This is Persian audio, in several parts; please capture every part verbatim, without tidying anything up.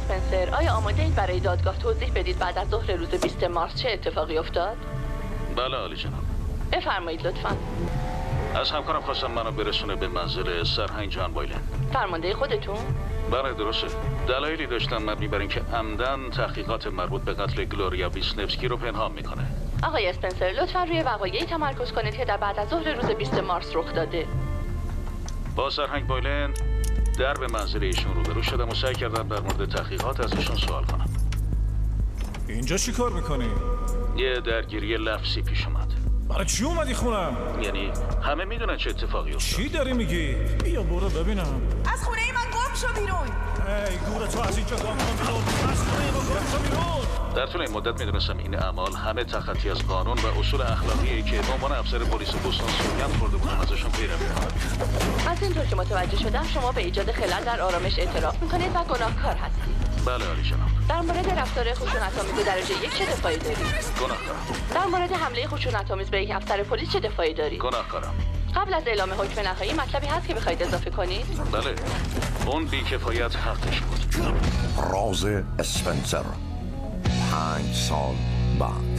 اسپنسر، آیا آماده اید برای دادگاه توضیح بدید بعد از ظهر روز بیست مارس چه اتفاقی افتاد؟ بله عالی جناب. بفرمایید لطفاً. از همکارم خواستم منو برسونه به منزل سرهنگ جان بایلن. فرمانده خودتون؟ بله درسته. دلایلی داشتم مبنی بر اینکه عمدن تحقیقات مربوط به قتل گلوریا ویسنفسکی رو پنهان میکنه. آقای اسپنسر لطفاً روی وقایعی تمرکز کنید که در بعد از ظهر روز بیست مارس رخ داده. با سرهنگ بایلن در به منزل ایشون روبرو شدم و سعی کردم در مورد تحقیقات از ایشون سوال کنم. اینجا چی کار میکنی؟ یه درگیری لفظی پیش اومد. برای چی اومدی خونم؟ یعنی همه میدونن چه اتفاقی افتاد. چی داری میگی؟ بیا برو ببینم. از خونه ای من گم شو بیرون. ای گوره تو از اینجا گم کن بیرون. از خونه ای من گم شو بیرون. در طول این مدت میدونستم این اعمال همه تخطی از قانون و اصول اخلاقیه که به عنوان افسر پلیس بوستون سوگند خورده بودم ازشون پیروی کنم. از اینطور که متوجه شدم شما به ایجاد خلل در آرامش اعتراف میکنید و گناهکار هستید. بله عالی جناب. در مورد رفتار خشونت‌آمیز درجه یک چه دفاعی دارید؟ گناهکارم. در مورد حمله خشونت‌آمیز به یک افسر پلیس چه دفاعی دارید؟ گناهکارم. قبل از اعلام حکم نهایی مطلبی هست که بخواید اضافه کنید؟ بله. اون بی‌کفایت حقش بود. راز اسپنسر پنج سال بعد.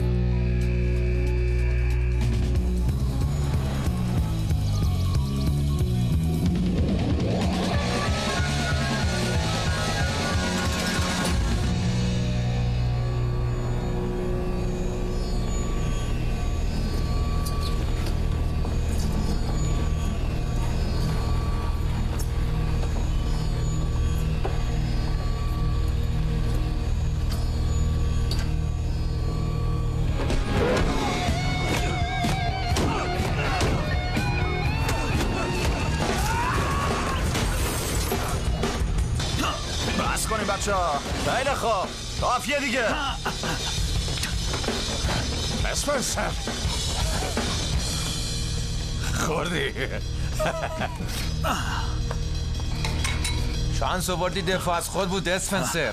خیلی خوب کافیه دیگه. اسپنسر خوردی. شانس آوردی دفاع از خود بود اسپنسر.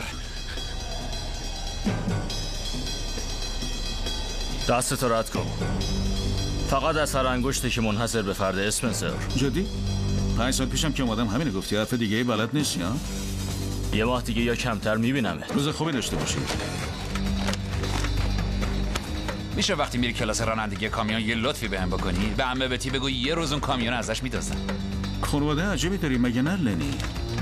دستتو رد کن. فقط از هر انگشتی که منحصر به فرد اسپنسر. جدی؟ پنج سال پیشم که اومدم همینو گفتی، حرف دیگه ای بلد نیستی ها؟ یه ماه دیگه یا کمتر میبینمه. روز خوبی داشته باشی. میشه وقتی میری کلاس رانندگی کامیون یه لطفی بهم بکنی؟ به عمه بتی بگو یه روز اون کامیون ازش میدازن. خانواده عجیبی داری مگه نه لنی؟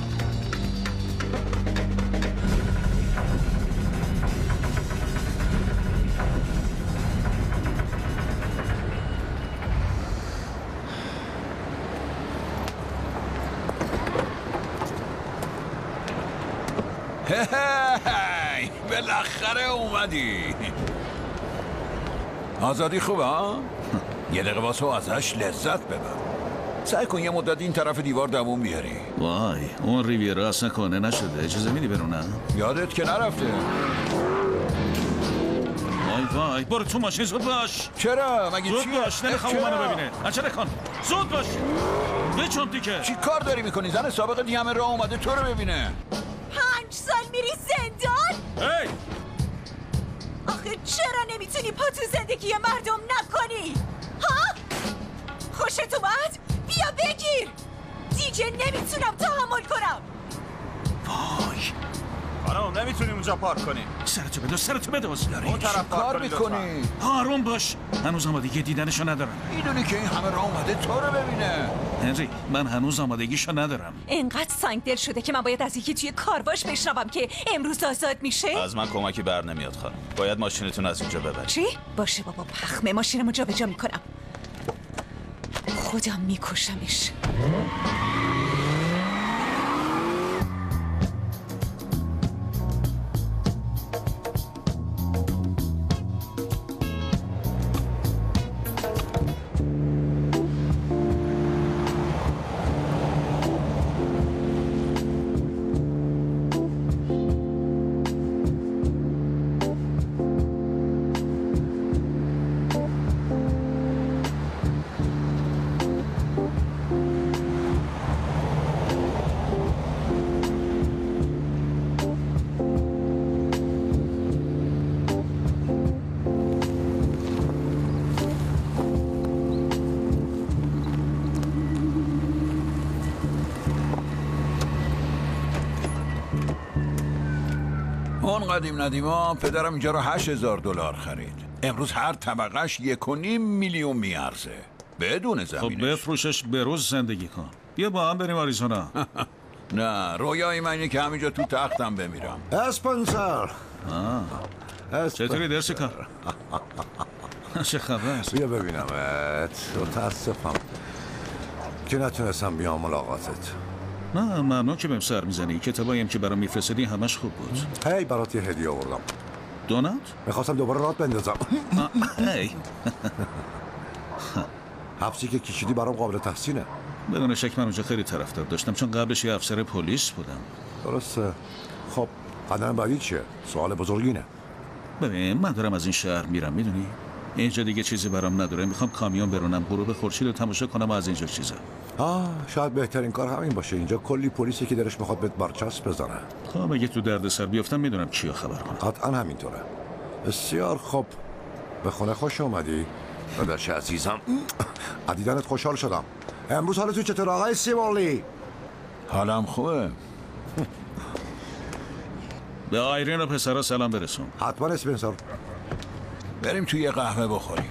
هی بالاخره اومدی. آزادی خوبه ها؟ یه دقیقه واسه ازش لذت ببر. سعی کن یه مدت این طرف دیوار دووم بیاری. وای اون ریویرا اصلا کنه نشده. اجازه میدی برونم؟ یادت که نرفته. وای وای برو تو ماشین زود باش. چرا؟ مگه زود چیه؟ باش نمیخوام منو ببینه. عجله کن زود باش. یه چون دیگه. چی کار داری میکنی؟ زن سابق دیگه همه راه اومده تو رو ببینه. پنج سال میری زندان؟ هی آخه چرا نمیتونی پا تو زندگی مردم نکنی؟ ها؟ خوشت اومد؟ بیا بگیر. دیگه نمیتونم تحمل کنم. وای خانم نمیتونی اونجا پارک کنی. سرتو بدوز سرتو بدوز. اون طرف کار میکنی؟ آروم باش. هنوز آمادگی دیدنشو ندارم. میدونی که این همه راه اومده تو رو ببینه. هنری من هنوز آمادگیشو ندارم. اینقدر سنگدل شده که من باید از یکی توی کارواش بشنوم که امروز آزاد میشه. از من کمکی بر نمیاد خانم. باید ماشینتون از اینجا ببرید. چی؟ باشه بابا پخمه ماشینمو جابجا میکنم. خودم میکشمش. کن قدیم ندیما. پدرم اینجا رو هشت هزار دلار خرید. امروز هر طبقش یک و نیم میلیون میارزه بدون زمینش. خب بفروشش به روز زندگی کن. بیا با هم بریم آریزونا. نه رویای من اینه که همینجا تو تختم بمیرم. اسپنسر چطوری درسی کن؟ چه خبر؟ بیا ببینمت. متاسفم که نتونستم بیام ملاقاتت. نه ممنون که بهم سر میزنی. کتابایم که برام میفرستادی همش خوب بود. هی برات یه هدیه آوردم. دونات؟ میخواستم دوباره رات بندازم. هی حبسی که کشیدی برام قابل تحسینه. بدون شک من اونجا خیلی طرفدار داشتم چون قبلش یه افسر پلیس بودم. درسته. خب قدم بعدی چیه؟ سوال بزرگینه. ببین من دارم از این شهر میرم میدونی؟ اینجا دیگه چیزی برام نداره. میخوام کامیون برونم غروب خورشید رو تماشا کنم و از اینجا چیزا. آه شاید بهترین کار همین باشه. اینجا کلی پلیسی که درش میخواد بهت برچسب بزنه. خب اگه تو دردسر بیافتم میدونم کیو خبر کنم. قطعا همینطوره. بسیار خوب. به خونه خوش اومدی داداش عزیزم. دیدنت خوشحال شدم. امروز حالت تو چطور آقای سیمولی؟ حالم خوبه. به آیرین و پسرا سلام برسون. حتما اسپنسر. بریم توی یه قهوه بخوریم.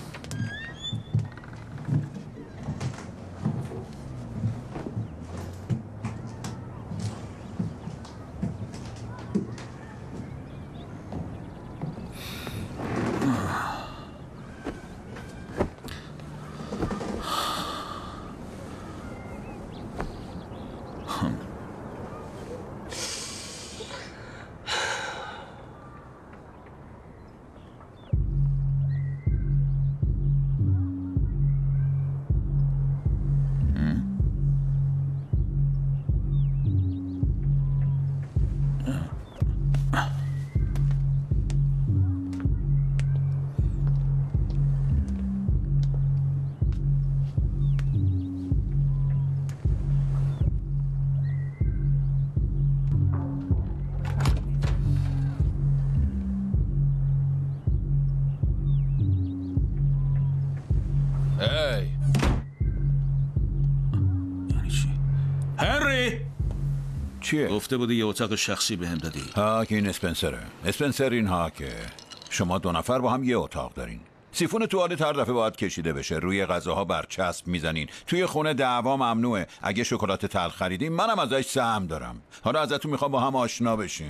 چیه؟ گفته بودی یه اتاق شخصی بهم دادی. ها که این اسپنسره. اسپنسر این ها که شما دو نفر با هم یه اتاق دارین. سیفون توالت هر دفعه باید کشیده بشه. روی غذاها برچسب میزنین. توی خونه دعوا ممنوعه. اگه شکلات تلخ خریدین منم ازش سهم دارم. حالا ازتون میخوام با هم آشنا بشین.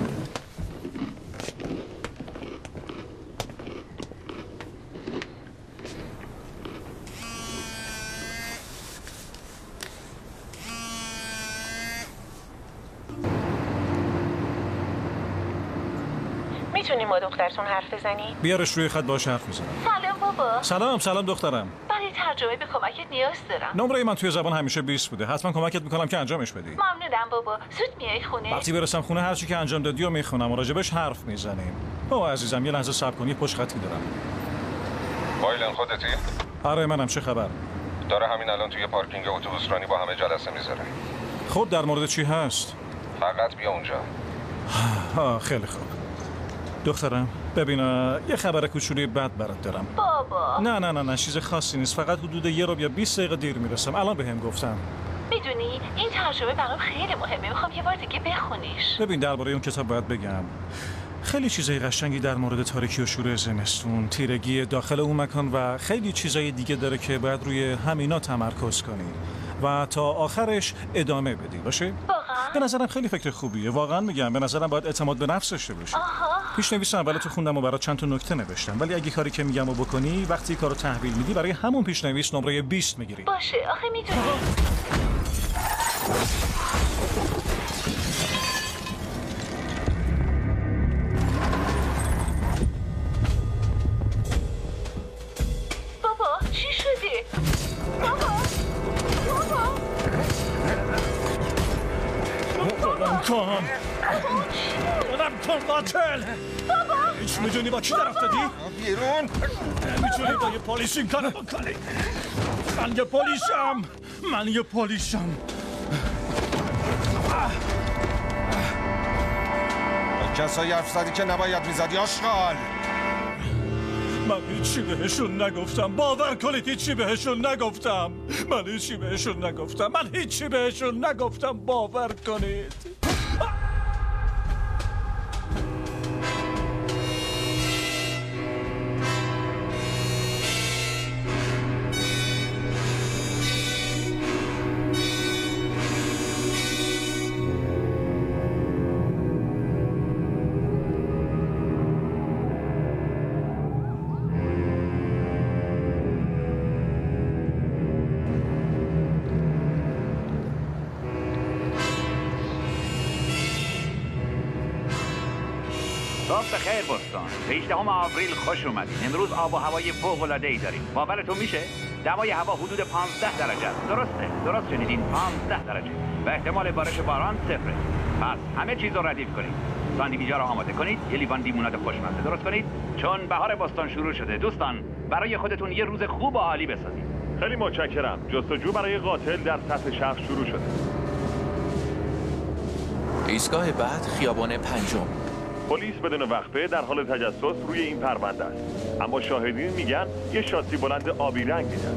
میتونیم با دخترتون حرف بزنیم؟ بیارش روی خط باهاش حرف میزنم. سلام بابا. سلام سلام دخترم. برای ترجمه به کمکت نیاز دارم. نمره من توی زبان همیشه بیست بوده. حتما کمکت میکنم که انجامش بدی. ممنونم بابا. زود میای خونه؟ وقتی برسم خونه هر چی که انجام دادی و میخونم و راجبش حرف میزنیم. بابا عزیزم یه لحظه صبر کن. یه پشت خطی دارم. وایلن خودتی؟ آره منم. چه خبر؟ داره همین الان توی پارکینگ اتوبوس رانی با همه جلسه میذاره. خب در مورد چی هست؟ فقط بیا اونجا. آه خیلی خوب. دخترم ببین یه خبر کوچولی بد برات دارم. بابا نه نه نه نه چیز خاصی نیست. فقط حدود یه رو یا بیست دقیقه دیر میرسم. الان بهم گفتم. میدونی این ترجمه برام خیلی مهمه. میخوام یه بار دیگه بخونیش. ببین درباره اون کتاب باید بگم. خیلی چیزای قشنگی در مورد تاریکی و شور زمستون، تیرگی داخل اون مکان و خیلی چیزای دیگه داره که باید روی همینا تمرکز کنی و تا آخرش ادامه بدی. باشه؟ واقعا؟ به نظرم خیلی فکر خوبیه. واقعا میگم به نظرم باید اعتماد به نفس داشته باشی. پیشنویس اول تو خوندم و برات چند تا نکته نوشتم، ولی اگه کاری که میگم رو بکنی وقتی کارو تحویل میدی برای همون پیشنویس نمره بیست میگیری. باشه آخه میدونی بابا چی شده؟ بابا بابا دادم کن دادم کن قاتل. بابا هیچ میدونی با کی در افتادی؟ بیرون نمیتونی با یه پلیس این کارو بکنی. من یه پلیسم. من یه پلیسم. کسایی حرف زدی که نباید میزدی آشغال. من هیچی بهشون نگفتم. باور کنید هیچی بهشون نگفتم. من هیچی بهشون نگفتم. من هیچی بهشون نگفتم. باور کنید. صبح بخیر بوستون. به هجدهم آوریل خوش اومدین. امروز آب و هوای فوق‌العاده‌ای داریم. باورتون میشه؟ دمای هوا حدود پانزده درجه است. درسته. درست شنیدین. پانزده درجه. و احتمال بارش باران صفره. پس همه چیز رو ردیف کنید. ساندویچ‌ها رو آماده کنید. یه لیوان لیموناد خوشمزه درست کنید. چون بهار بوستون شروع شده. دوستان، برای خودتون یه روز خوب و عالی بسازید. خیلی متشکرم. جستجو برای قاتل در سطح شهر شروع شده. ایستگاه بعد خیابان پنجم. پلیس بدون وقفه در حال تجسس روی این پرونده است. اما شاهدین میگن یه شاسی بلند آبی رنگ دیدن.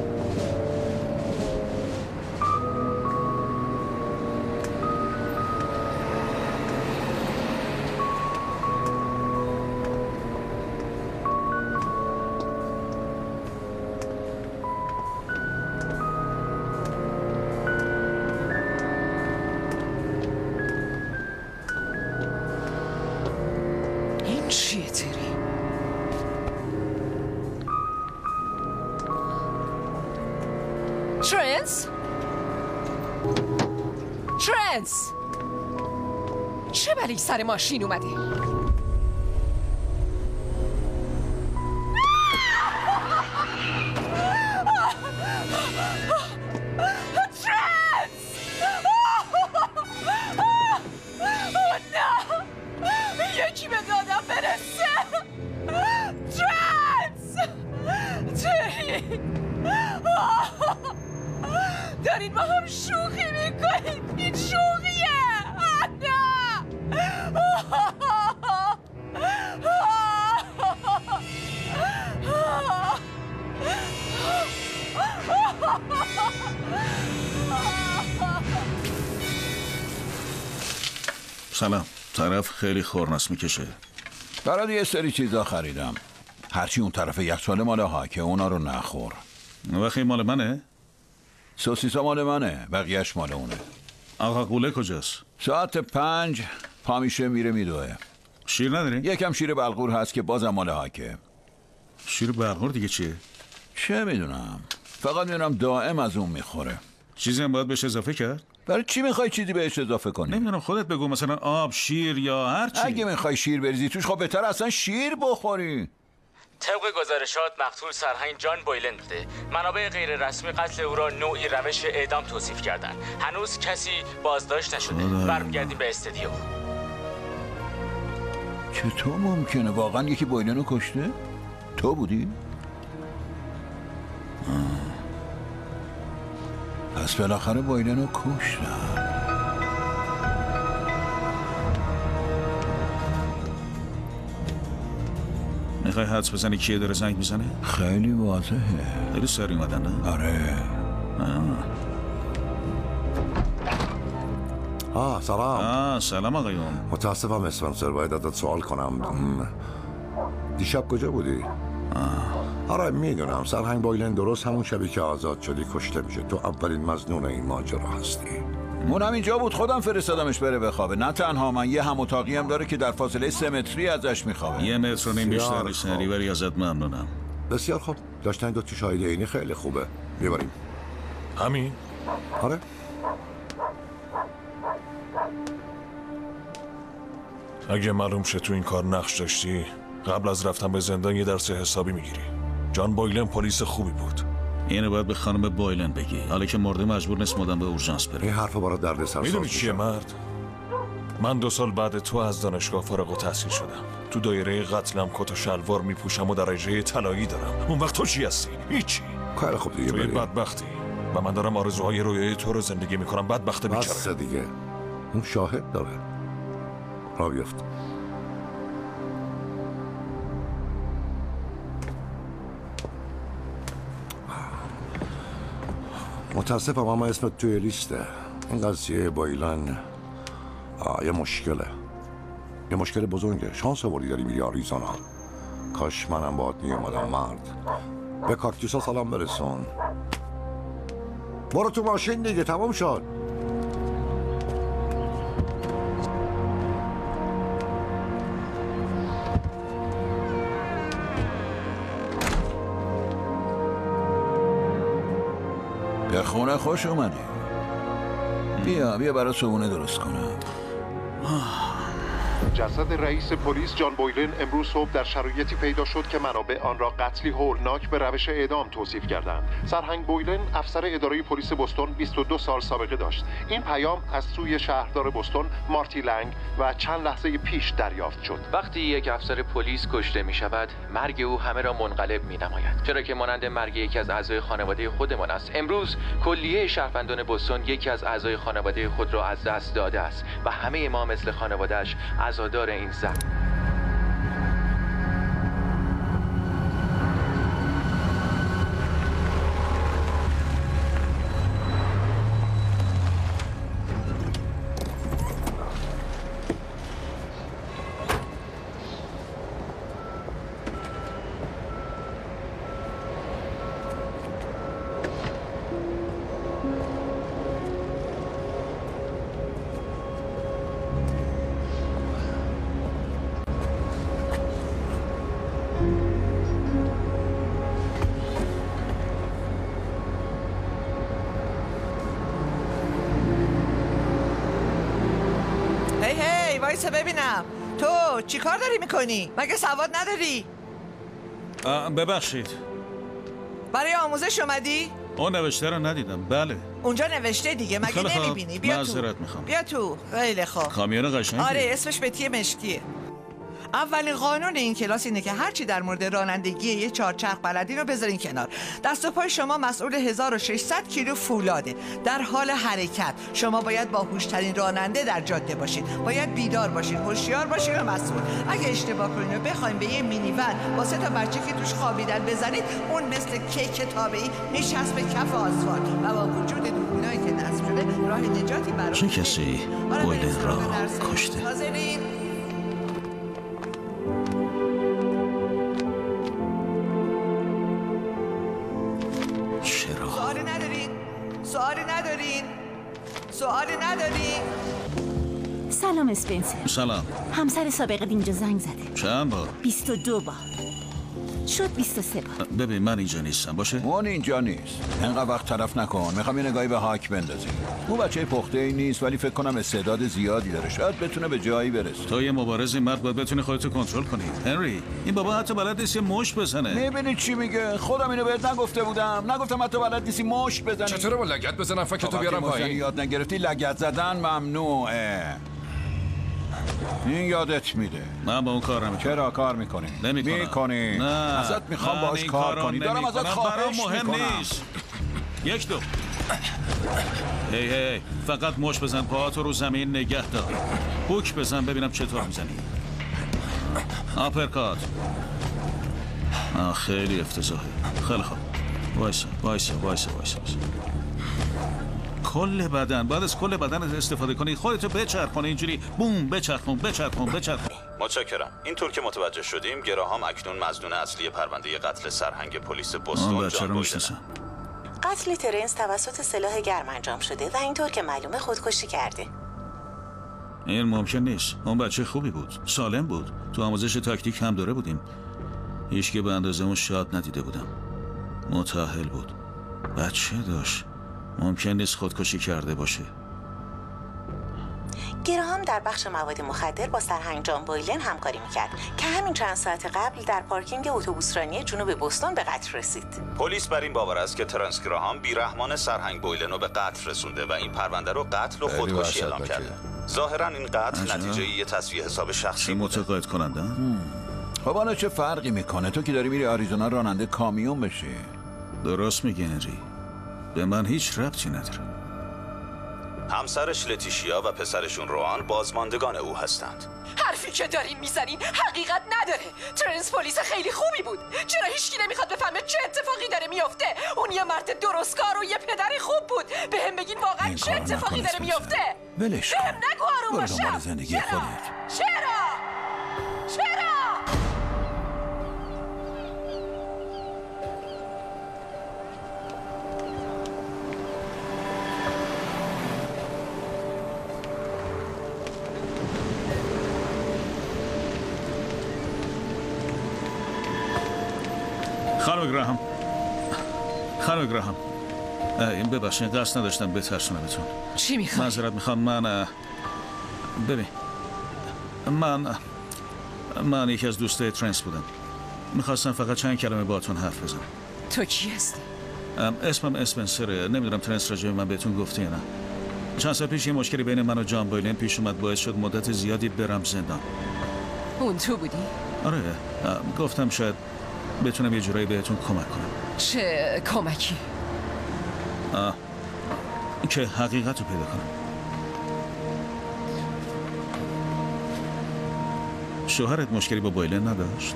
ترنس؟ ترنس! چه بلایی سر ماشین اومده؟ ترنس! نه! یکی به دادم برسه! ترنس! تری! دارین با هم شوخی میکنید. این شوخیه. نه سلام. طرف خیلی خورناس میکشه. برای یه سری چیزا خریدم. هرچی اون طرف یخچال مال هاکه، اونا رو نخور. وقتی مال منه؟ سوسیسا مال منه، بقیهش مال اونه. آقا قوله کجاست؟ ساعت پنج پا میشه میره میدوه. شیر نداری؟ یکم شیر بلغور هست که بازم مال هاکه. شیر بلغور دیگه چیه؟ چه میدونم، فقط میدونم دائم از اون میخوره. چیزی هم باید بهش اضافه کرد؟ برای چی میخوای چیزی بهش اضافه کنی؟ نمیدونم، خودت بگو، مثلا آب، شیر یا هر چی. اگه میخوای شیر بریزی توش، خب بهتر اصلا شیر بخوری. طبق گزارشات مقتول سرهنگ جان بویلن بوده. منابع غیر رسمی قتل او را نوعی روش اعدام توصیف کردند. هنوز کسی بازداشت نشده. برمیگردیم به استودیو. چطور ممکنه؟ واقعا یکی بویلن رو کشته؟ تو بودی؟ آه. پس بالاخره بویلن رو کشتن. میخوای حدس بزنی کیه داره زنگ میزنه؟ خیلی واضحه. خیلی سری اومدن نه؟ آره. آه آه سلام. آه سلام آقایون. متاسفم اسپنسر، باید ازت سوال کنم. دیشب کجا بودی؟ آه. آره میدونم سرهنگ بویلن درست همون شبی که آزاد شدی کشته میشه. تو اولین مظنون این ماجرا هستی. اونم اینجا بود، خودم فرستادمش بره بخوابه. نه تنها من، یه هم اتاقی هم داره که در فاصله سه متری ازش میخوابه. یه متر و نیم بیشتر نیست، ولی ازت ممنونم. بسیار خوب، داشتن دو تا شاهد عینی خیلی خوبه. میبریم. همین؟ آره. اگه معلوم شه تو این کار نقش داشتی، قبل از رفتن به زندان یه درس حسابی میگیری. جان بویلن پلیس خوبی بود. اینو باید به خانم بویلن بگی، حالا که مرده مجبور نیست مدام به اورژانس بره. این حرفا برای درد سر. میدونی چیه مرد؟ من دو سال بعد تو از دانشگاه فارغ التحصیل شدم. تو دایره قتلم کت و شلوار میپوشم و درجه طلایی دارم. اون وقت تو چی هستی؟ هیچی. خیلی خوب دیگه. تو یه بدبختی و من دارم آرزوهای رویای تو رو زندگی میکنم. بدبخت بیچاره. بس دیگه. اون شاهد داره. را بیفت. متاسفم اما اسمت توی لیسته. این قضیه بویلن آه یه مشکله. یه مشکل بزرگه. شانس آوردی داری میری آریزونا. کاش منم باهات میومدم مرد. به کاکتوسا سلام برسون. برو تو ماشین دیگه، تمام شد. به خونه خوش اومدی. بیا بیا برای صبونه درست کنم. جسد رئیس پلیس جان بویلن امروز صبح در شرایطی پیدا شد که منابع آن را قتلی هولناک به روش اعدام توصیف کردند. سرهنگ بویلن افسر اداره پلیس بوستون بیست و دو سال سابقه داشت. این پیام از سوی شهردار بوستون مارتی لنگ و چند لحظه پیش دریافت شد. وقتی یک افسر پلیس کشته می شود، مرگ او همه را منقلب می نماید، چرا که مانند مرگ یکی از اعضای خانواده خودمان است. امروز کلیه شهروندان بوستون یکی از اعضای خانواده خود را از دست داده است و همه ما مثل خانواده‌اش عزادار این زن. وایسا ببینم تو چی کار داری میکنی؟ مگه سواد نداری؟ ببخشید برای آموزش اومدی؟ اون نوشته رو ندیدم. بله اونجا نوشته دیگه، مگه نمیبینی؟ بیا تو میخوام. بیا تو. خیلی خوب. کامیون قشنگه. آره اسمش بتی مشکیه. اولین قانون این کلاس اینه که هرچی در مورد رانندگی یه چهارچرخ بلدین رو بذارین کنار. دست و پای شما مسئول هزار و ششصد کیلو فولاده. در حال حرکت شما باید با هوش‌ترین راننده در جاده باشین. باید بیدار باشین، هوشیار باشین و مسئول. اگه اشتباه کنین و بخواید به یه مینیون با سه تا بچه که توش خوابیدن بزنید، اون مثل کیک تابعی میچسبه به کف آسفالت و با وجود دوربینایی که نصب شده راه نجاتی برای چه کسی بویلن را کشته؟ حاضرین؟ سوالی ندارین؟ سوالی ندارین؟ سوالی ندارین؟ سلام اسپنسر. سلام. همسر سابقت اینجا زنگ زده. چند بار؟ بیست و دو بار. شد بیست و سه بار. ببین من اینجا نیستم باشه؟ اون اینجا نیست. اینقدر وقت طرف نکن. میخوام یه نگاهی به هاک بندازیم. او بچه پخته ای نیست ولی فکر کنم استعداد زیادی داره. شاید بتونه به جایی برسه. تو یه مبارزی مرد باید بتونی خودتو کنترل کنی. هنری این بابا حتی بلد نیست یه مشت بزنه. میبینی چی میگه؟ خودم اینو بهت نگفته بودم. نگفتم حتی بلد نیستی مشت بزنی. چطوره با لگد بزنم فکرتو بیارم پایین؟ یاد نگرفتی لگد زدن ممنوعه. این یادت میده. من با اون کار نمیکنم. چرا کار میکنی؟ نمیکنم. میکنی. نه. ازت میخوام باهاش کار کنی. دارم ازت خواهش مهم میکنم. نیست. یک دو. هی هی فقط مش بزن، پاهاتو رو زمین نگه دار. هوک بزن ببینم چطور میزنی. آپرکات. آه خیلی افتضاحه. خیلی خوب. وایسا وایسا وایسا وایسا. کل بدن، بعد از کل بدن استفاده کنی، خودتو بچرخون اینجوری بوم بچرخون بچرخون بچرخون. متشکرم. اینطور که متوجه شدیم گراهام اکنون مظنون اصلی پرونده قتل سرهنگ پلیس بوستون جان بویلن. قتل ترنس توسط سلاح گرم انجام شده و اینطور که معلومه خودکشی کرده. این ممکن نیست. اون بچه خوبی بود، سالم بود. تو آموزش تاکتیک هم داره بودیم. هیچ که به اندازه اون شاد ندیده بودم. متأهل بود. بچه داشت. ممکن نیست خودکشی کرده باشه. گراهام در بخش مواد مخدر با سرهنگ جان بویلن همکاری میکرد که همین چند ساعت قبل در پارکینگ اتوبوسرانی جنوب بوستون به قتل رسید. پلیس بر این باور است که ترنس گراهام بیرحمانه سرهنگ بویلن رو به قتل رسونده و این پرونده رو قتل و خودکشی اعلام کرده. ظاهرا این قتل نتیجه یه تصفیه حساب شخصی بوده. متقاعد کننده. خب حالا چه فرقی میکنه؟ تو که داری میری آریزونا راننده کامیون بشی. درست میگه هنری. به من هیچ ربطی نداره. همسرش لتیشیا و پسرشون روان بازماندگان او هستند. حرفی که دارین میزنین حقیقت نداره. ترنس پلیس خیلی خوبی بود. چرا هیچکی نمیخواد بفهمه چه اتفاقی داره میفته؟ اون یه مرد درستکار و یه پدر خوب بود. بهم بگین واقعا چه اتفاقی داره میفته؟ ولش بهم نگو آروم باشم. برو دنبال زندگی چرا؟ خودت. چرا؟ چرا؟ خانم گراهام خانم گراهام این ببخشید قصد نداشتم بترسونمتون. چی میخوای؟ معذرت میخوام. من ببین من من یکی از دوستای ترنس بودم. میخواستم فقط چند کلمه باهاتون حرف بزنم. تو کی هستی؟ اسمم اسپنسره. نمیدونم ترنس راجع به من بهتون گفته یا نه. چند سال پیش یه مشکلی بین من و جان بویلن پیش اومد، باعث شد مدت زیادی برم زندان. اون تو بودی؟ آره، گفتم شاید بتونم یه جورایی بهتون کمک کنم. چه کمکی؟ آه. که حقیقت رو پیدا کنم. شوهرت مشکلی با بویلن نداشت؟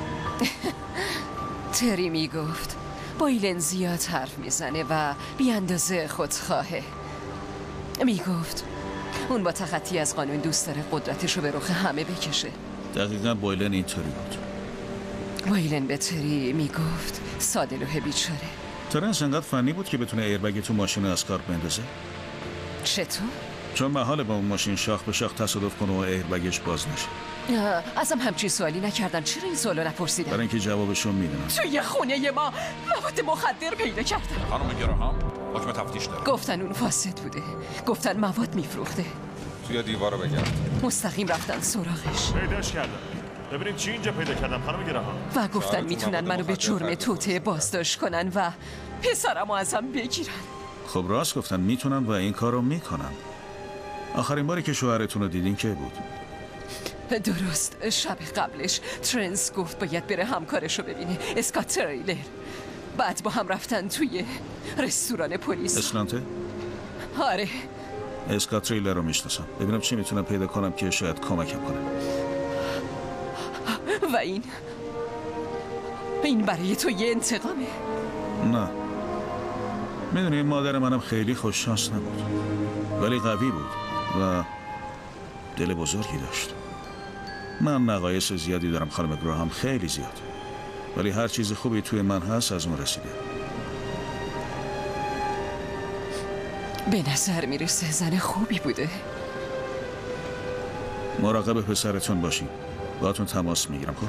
تری میگفت بویلن زیاد حرف میزنه و بی اندازه خودخواهه. میگفت اون با تخطی از قانون دوست داره قدرتشو به رخ همه بکشه. دقیقا بویلن اینطوری بود. بویلن به تری میگفت سادلوه بیچاره. ترنس انقدر فنی بود که بتونه ایربگ تو ماشین از کار بندازه. چطور؟ چون محاله با اون ماشین شاخ به شاخ تصادف کنه و ایربگش باز نشه. ازم همچین سوالی نکردن. چرا این سوالو نپرسیدن؟ برای اینکه جوابشو میدونم. توی خونه ما مواد مخدر پیدا کردن. خانم گراهام حکم تفتیش داره. گفتن اون فاسد بوده. گفتن مواد میفروخته. توی دیوارو بگرد. مستقیم رفتن سراغش. پیداش کردم. ببینید چی اینجا پیدا کردم خانم گراهام. و گفتن میتونن منو به جرم توطئه بازداشت کنن و پسرمو ازم بگیرن. خب راست گفتن، میتونن و این کارو میکنن. آخرین باری که شوهرتون رو دیدین که بود؟ درست شب قبلش ترنس گفت باید بره همکارشو ببینه، اسکات تریلر. بعد با هم رفتن توی رستوران پلیس. اسلانته؟ آره. اسکات تریلر رو میشناسم. ببینم چی میتونم پیدا کنم که شاید کمکم کنه. و این این برای تو یه انتقامه؟ نه. میدونی مادر منم خیلی خوششانس نبود، ولی قوی بود و دل بزرگی داشت. من نقایص زیادی دارم خانم گراهام، خیلی زیاد، ولی هر چیز خوبی توی من هست از اون رسیده. به نظر میرسه زن خوبی بوده. مراقب پسرتون باشین. باهاتون تماس میگیرم. خب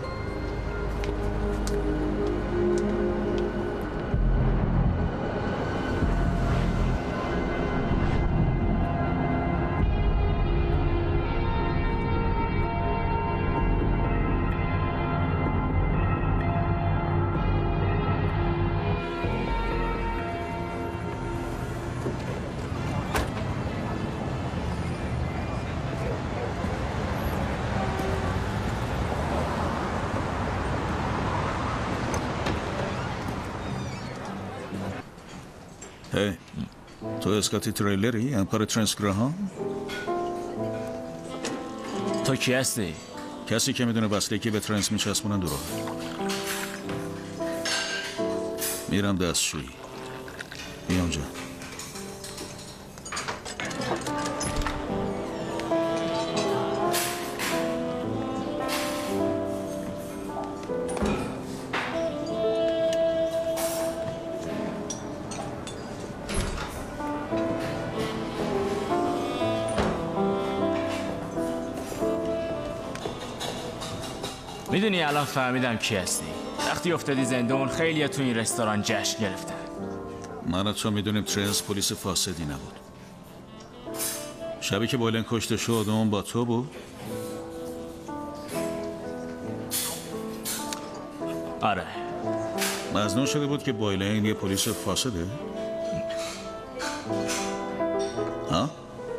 هی، تو اسکاتی تریلری؟ همکار ترنس گراهام؟ تو کی هستی؟ کسی که میدونه وصله که به ترنس میچسبونن درو. میرم دستشویی. بیا اونجا. میدونی الان فهمیدم کی هستی. وقتی افتادی زندون خیلی تو این رستوران جشن گرفتن. من و تو میدونیم ترنس پلیس فاسدی نبود. شبی که بویلن کشته شد اون با تو بود؟ آره. مظنون شده بود که بویلن یه پلیس فاسده؟ ها؟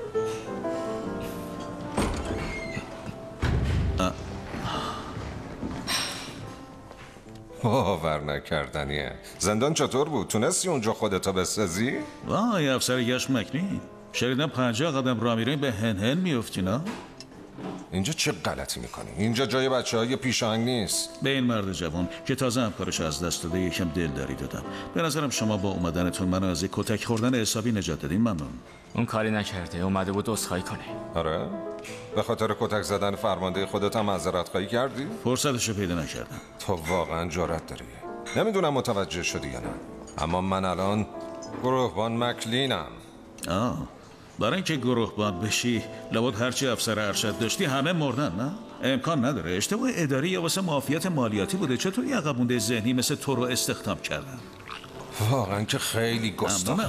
باور نکردنیه. زندان چطور بود؟ تونستی اونجا خودتو بسازی؟ وای افسر گشت مکنی، شنیدم پنجاه قدم راه میرین به هن هن میفتی نه؟ اینجا چه غلطی میکنی؟ اینجا جای بچه های پیشاهنگ نیست. به این مرد جوان که تازه همکارش از دست داده یکم دلداری دادم. به نظرم شما با اومدنتون منو از یک کتک خوردن حسابی نجات دادین. ممنون. اون کاری نکرده، اومده بود عذرخواهی کنه. آره؟ به خاطر کتک زدن فرمانده خودت هم معذرت خواهی کردی؟ فرصتشو پیدا نکردم. تو واقعا جرأت داری. نمیدونم متوجه شدی یا نه، اما من الان گروهبان مکلینم. آه، برای اینکه گروهبان بشی لابد هرچی افسر ارشد داشتی همه مردن نه؟ امکان نداره. اشتباه اداری یا واسه معافیت مالیاتی بوده. چطور یه عقب مونده ذهنی مثل تو رو استخدام کردن؟ واقعا که خیلی گستاخ.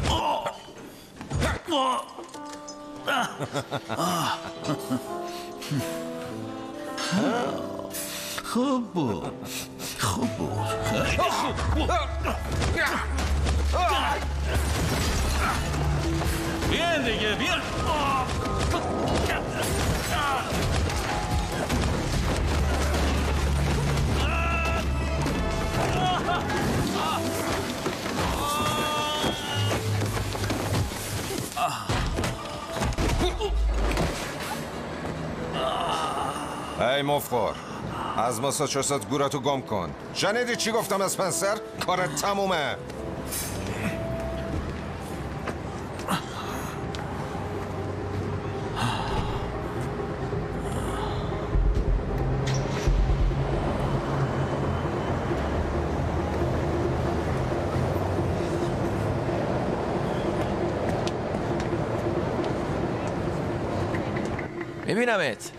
خوب بود خوب بود خیلی خوب بود. بیان دیگه بیان. ای مفخور، از ماساچوست گورتو گم کن. شنیدی چی گفتم اسپنسر؟ کارت تمومه. میبینمت.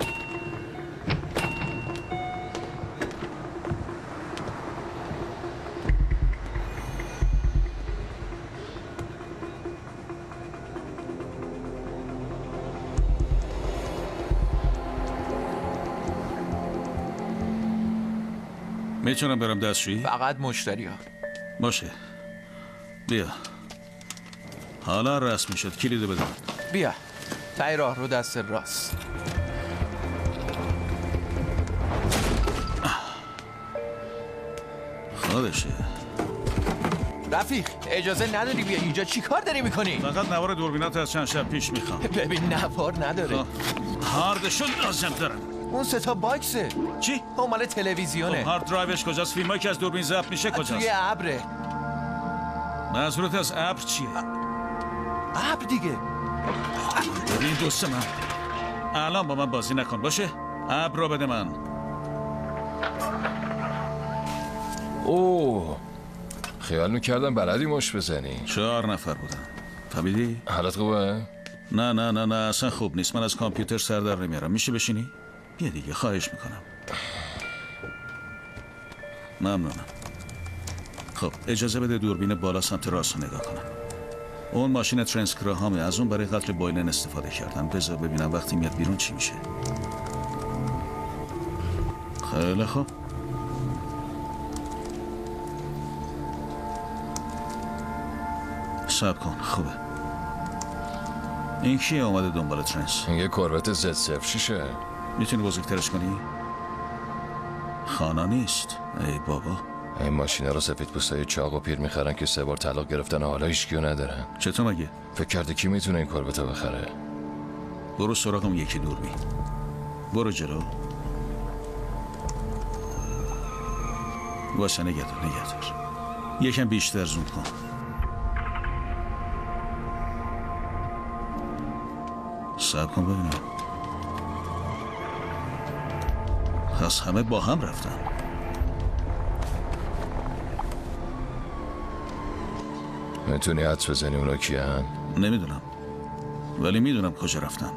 میتونم برم دستشویی؟ فقط مشتری ها. باشه بیا. حالا رسمی شد. کلیدو بده. بیا تای راه رو دست راست. خودشه. رفیق اجازه نداری بیا اینجا. چی کار داری میکنی؟ فقط نوار دوربینات از چند شب پیش میخوام. ببین نوار نداره. هاردشون لازم دارم. اون سه تا باکسه. چی؟ اون مال تلویزیونه. هارد درایوش کجاست؟ فیلمایی که از دوربین ضبط میشه کجاست؟ توی ابره. منظورت از ابر چیه؟ ابر دیگه. ببین دوست من، الان با من بازی نکن باشه؟ ابر رو بده من. اوه خیال میکردم بلدی مش بزنی. چهار نفر بودن. فهمیدی؟ حالت خوبه؟ نه نه نه نه اصلا خوب نیست. من از کامپیوتر سر در نمیارم. میشه بشینی؟ بیا دیگه خواهش میکنم. ممنونم. خب اجازه بده دوربین بالا سمت راست رو نگاه کنم. اون ماشین ترنسکراهامه. از اون برای قتل بویلن استفاده کردن. بذار ببینم وقتی میاد بیرون چی میشه. خیلی خوب. صبر کن. خوبه. این کیه اومده دنبال ترنس؟ این یه کوربت زد صفر شیشه. میتونی بزرگترش کنی؟ خانا نیست. ای بابا. این ماشینا رو سفید پوستای چاق و پیر میخرن که سه بار طلاق گرفتن و حالا هیچکیو ندارن. چطور مگه؟ فکر کرده کی میتونه این کوربت رو بخره؟ برو سراغ اون یکی دوربین. برو جلو. واسه نگه دار نگه دار. یکم بیشتر زوم کن. صبر کن ببینم. پس همه با هم رفتن. میتونی حدس بزنی اونا کیان؟ نمیدونم ولی میدونم کجا رفتن.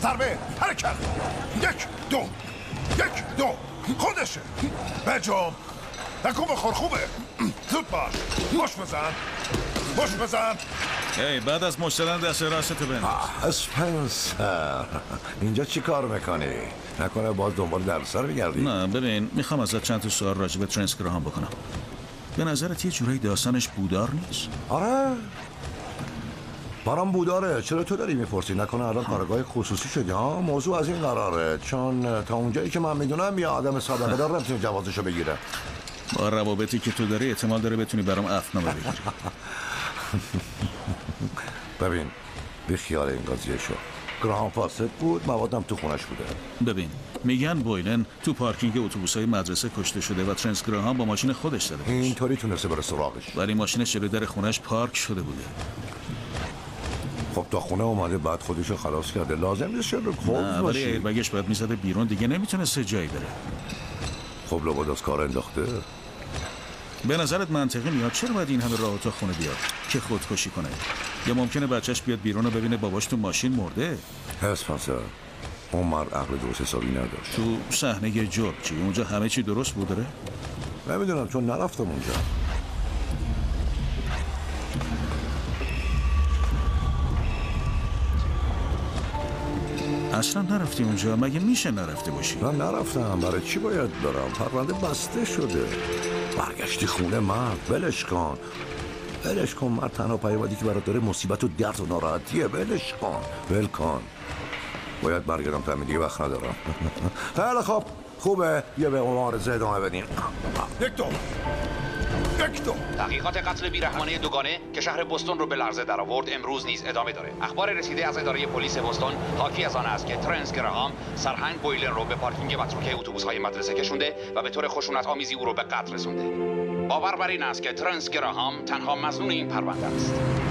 ضربه حرکت. یک دو یک دو خودشه. بجام نکن بخور. خوبه. زود باش. مش بزن مش بزن. ای بعد از مشترن دست راستو بنداز. اسپنسر اینجا چی کار میکنی؟ نکنه باز دنبال درسا رو میگردی؟ نه ببین میخوام ازت چند تا سوال راجع به ترنس گراهام بکنم. به نظرت یه جورایی داستانش بودار نیست؟ آره برام بوداره. چرا تو داری میپرسی؟ نکنه الان کارگاه خصوصی شدی ها؟ موضوع از این قراره، چون تا اونجایی که من میدونم یه آدم سابقه دار نمیتونه جوازشو بگیره. با روابطی که تو داری احتمال داره بتونی برام عفونامه بگیری. ببین بی خیال این قضیه شو. گراهام فاسد بود، موادم تو خونش بوده. ببین میگن بویلن تو پارکینگ اتوبوسای مدرسه کشته شده و ترنس گراهام با ماشین خودش زده بودش. اینطوری تونسته بره سراغش. ولی ماشینش جلوی در خونش پارک شده بوده. خب تا خونه اومده بعد خودشو خلاص کرده. لازم نیست شرلوک هولمز باشی. باشی. بگش باید میزده بیرون، دیگه نمیتونسته جایی بره. خب لابد از کار انداخته. به نظرت منطقی میاد چرا باید این همه راه تا خونه بیاد که خودکشی کنه؟ یا ممکنه بچهش بیاد بیرون و ببینه باباش تو ماشین مرده؟ اسپنسر اون مرد عقل درست حسابی نداشت. تو صحنه جرم چی؟ اونجا همه چی درست بود داره؟ نمیدونم چون نرفتم اونجا. اصلا نرفتی اونجا؟ مگه میشه نرفته باشی؟ من نرفتم. برای چی باید برم؟ پرونده بسته شده. برگشتی خونه مرد. ولش کن ولش کن. مرد تنها پیامدی که برات داره مصیبت و درد و ناراحتیه. ولش کن ول کن. باید برگردم تا دیگه وقت ندارم. خیلی خب خوبه یه به مبارزه ادامه بدیم. یک دو یک دو تحقیقات قتل بیرحمانه دوگانه که شهر بوستون رو به لرزه در آورد امروز نیز ادامه داره. اخبار رسیده از اداره پلیس بوستون حاکی از آن است که ترنس گراهام سرهنگ بویلن رو به پارکینگ متروکه اتوبوس‌های مدرسه کشونده و به طور خشونت آمیزی او رو به قتل رسونده. باور بر این است که ترنس گراهام تنها مظنون این پرونده است.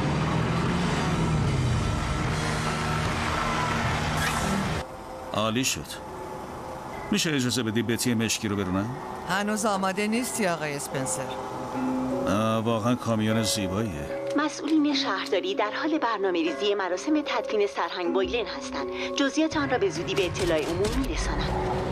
عالی شد. میشه اجازه بدی بتی مشکی رو برونم؟ هنوز آماده نیستی آقای اسپنسر. واقعا کامیون زیباییه. مسئولین شهرداری در حال برنامه‌ریزی مراسم تدفین سرهنگ بویلن هستند. جزئیات آن را به زودی به اطلاع عموم می‌رسانند.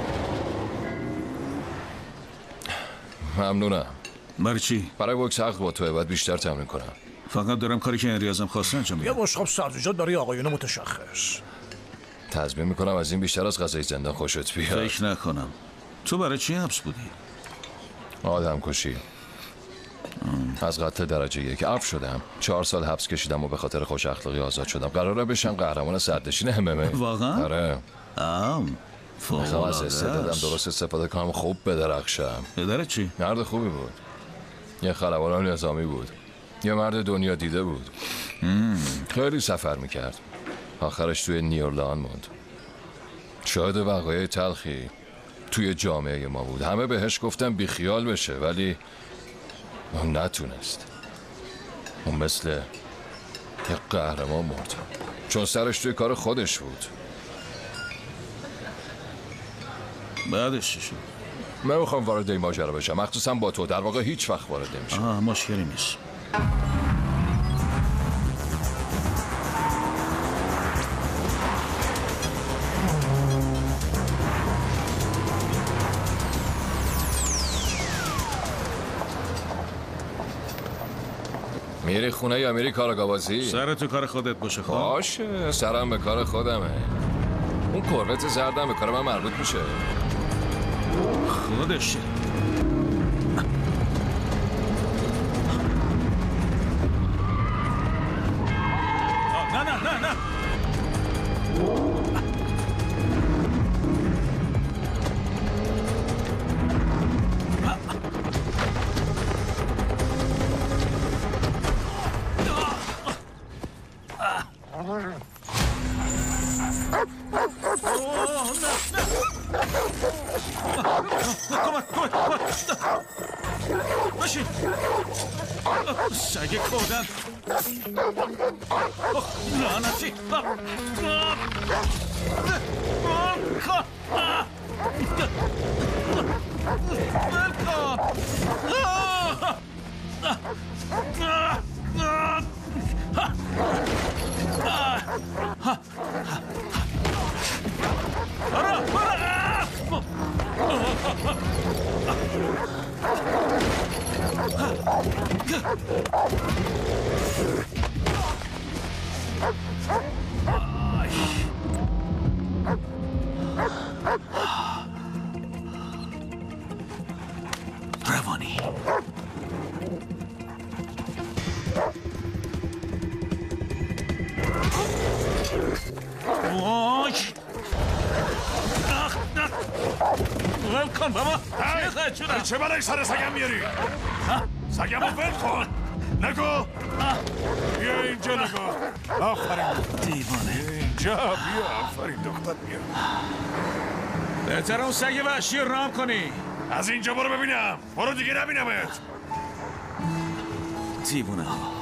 ممنونم. برای چی؟ برای بوکس حق با توه. باید بیشتر تمرین کنم. فقط دارم کاری که هنری ازم خواسته انجام میدم. یه بشقاب سبزیجات برای آقایون متشخص. تضمین میکنم از این بیشتر از غذای زندان خوشت بیاد. فکر نکنم. تو برای چی حبس بودی؟ آدم کشی. از قتل درجه یک عفو شدم. چهار سال حبس کشیدم و به خاطر خوش اخلاقی آزاد شدم. قراره بشم قهرمان سردنشین ام ام ای. واقعا؟ آره. ام میخوام از استعدادم درست استفاده کنم خوب بدرخشم. پدرت چی؟ مرد خوبی بود. یه خلبان نظامی بود. یه مرد دنیا دیده بود. خیلی سفر میکرد. آخرش توی نیورلان موند. شاهد وقایع تلخی توی جامعه ما بود. همه بهش گفتن بیخیال بشه ولی اون نتونست. اون مثل یه قهرمان مرد چون سرش توی کار خودش بود. بعدش چی شد؟ من میخوام وارد این ماجرا بشم، مخصوصا با تو. در واقع هیچ وقت وارد نمیشم. آه مشکلی نیست. میری خونه یا میری کارگاه بازی؟ سر تو کار خودت باشه. خب باشه، سرم به کار خودمه. اون کروت زردم به کار من مربوط میشه. خودشه. نه نه نه نه باشین سگه کودن لعنتی وای ول کن بابا. چه برای سر سگم میاری؟ سگم رو ول کن. نگو بیا اینجا. نگو آفرین دیوانه. اینجا بیا. آفرین دختر بیا. بهتر اون سگ وحشی رام کنی. از اینجا برو ببینم. برو دیگه نبینمت. دیوانه ها.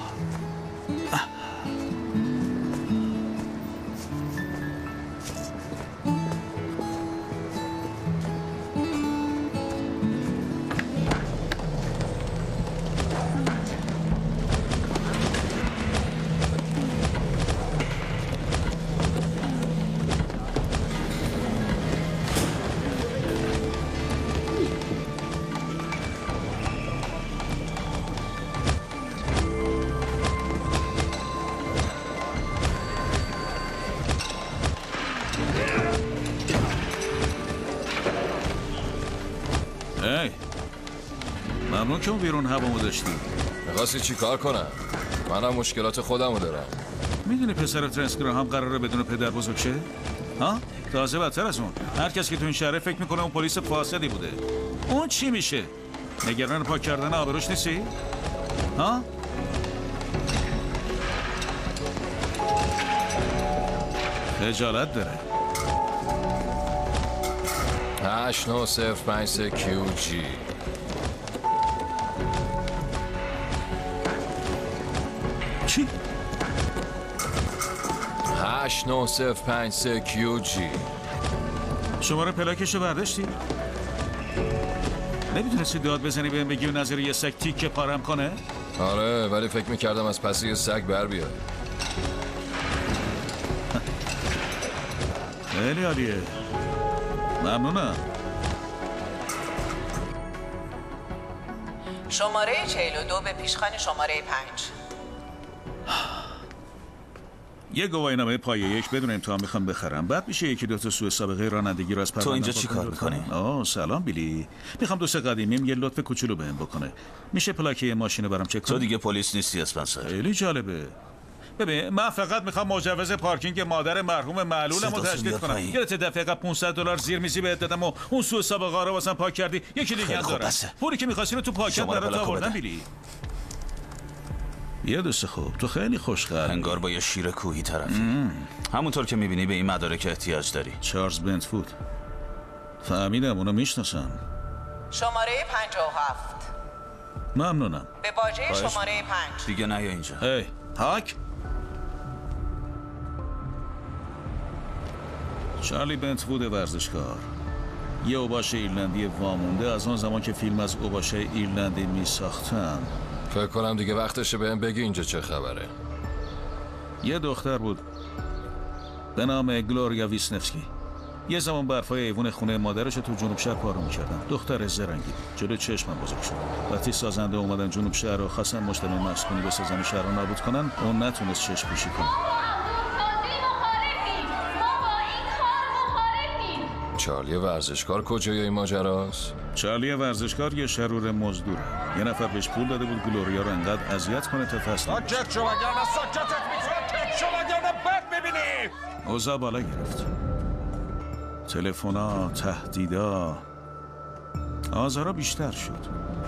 ممنون که اون بیرون هوامو داشتی. میخواستی چی کار کنم؟ منم مشکلات خودمو دارم. میدونی پسر ترنس گراهام قراره بدون پدر بزرگ شه؟ ها؟ تازه بدتر از اون هر کس که تو این شهره فکر میکنه اون پلیس فاسدی بوده. اون چی میشه؟ نگران پاک کردن آبروش نیستی؟ ها؟ خجالت داره. هشت نه صفر پنج سه کیو جی. چی؟ هشت نه صفر پنج سه کیو جی. شماره پلاکشو برداشتی؟ نمیتونستی داد بزنی بهم بگی و نظر یه سگ تیکه پارم کنه؟ آره ولی فکر میکردم از پس یه سگ بر بیاد. خیلی عالیه. ممنونم. شماره چهل و دو به پیشخوان شماره پنج. یه گواهینامه پایه یک بدون امتحان میخوام بخرم. بعد میشه یکی دو تا سوء سابقه رانندگی رو از پرونده. تو اینجا چی کار میکنی؟ آه سلام بیلی. میخوام دوست قدیمیم یه لطف کوچولو بهم بکنه. میشه پلاکه ماشین رو برام چک کنی؟ تو دیگه پلیس نیستی اسپنسر. خیلی جالبه. ببین من فقط میخوام مجوز پارکینگ مادر مرحوم معلولمو تجدید کنم. یادت دفعه قبل پانصد دلار زیر میزی بهت دادم و اون سوء سابقه رو واسم پاک کردی. یکی دیگه هم داره. پولی که می‌خواستی رو تو پاکت برات آوردم بیلی. یه دوست خوب تو خیلی خوشقلب. انگار با یه شیر کوهی طرفی. همونطور که میبینی به این مدارک احتیاج داری. چارلز بنتفود. فهمیدم اونو میشناسم. شماره پنجاه و هفت. ممنونم. به باجه شماره پنج. دیگه نه اینجا. هی هاک. چارلی بنتفود ورزشکار. یه اوباش ایرلندی وامونده از اون زمان که فیلم از اوباش ایرلندی می ساختن. فکر کنم دیگه وقتشه بهم بگی اینجا چه خبره. یه دختر بود به نام گلوریا ویسنفسکی. یه زمان برفای ایوون خونه مادرش تو جنوب شهر پارو میکردن. دختر زرنگی جلو چشمم بزرگ شد. وقتی سازنده اومدن جنوب شهر رو خواستن مجتمع مسکونی بسازن و شهر رو نابود کنن، اون نتونست چشم پوشی کنه. چارلی ورزشکار کجای این ماجراست؟ چارلی ورزشکار یه شرور مزدوره. یه نفر بهش پول داده بود گلوریا رو انقدر اذیت کنه تا تسلیم بشه. ساکت شو وگرنه ساکتت میکنم. ساکت شو وگرنه بد میبینی. اوضاع بالا گرفت. تلفن‌ها، تهدیدا، آزارا بیشتر شد.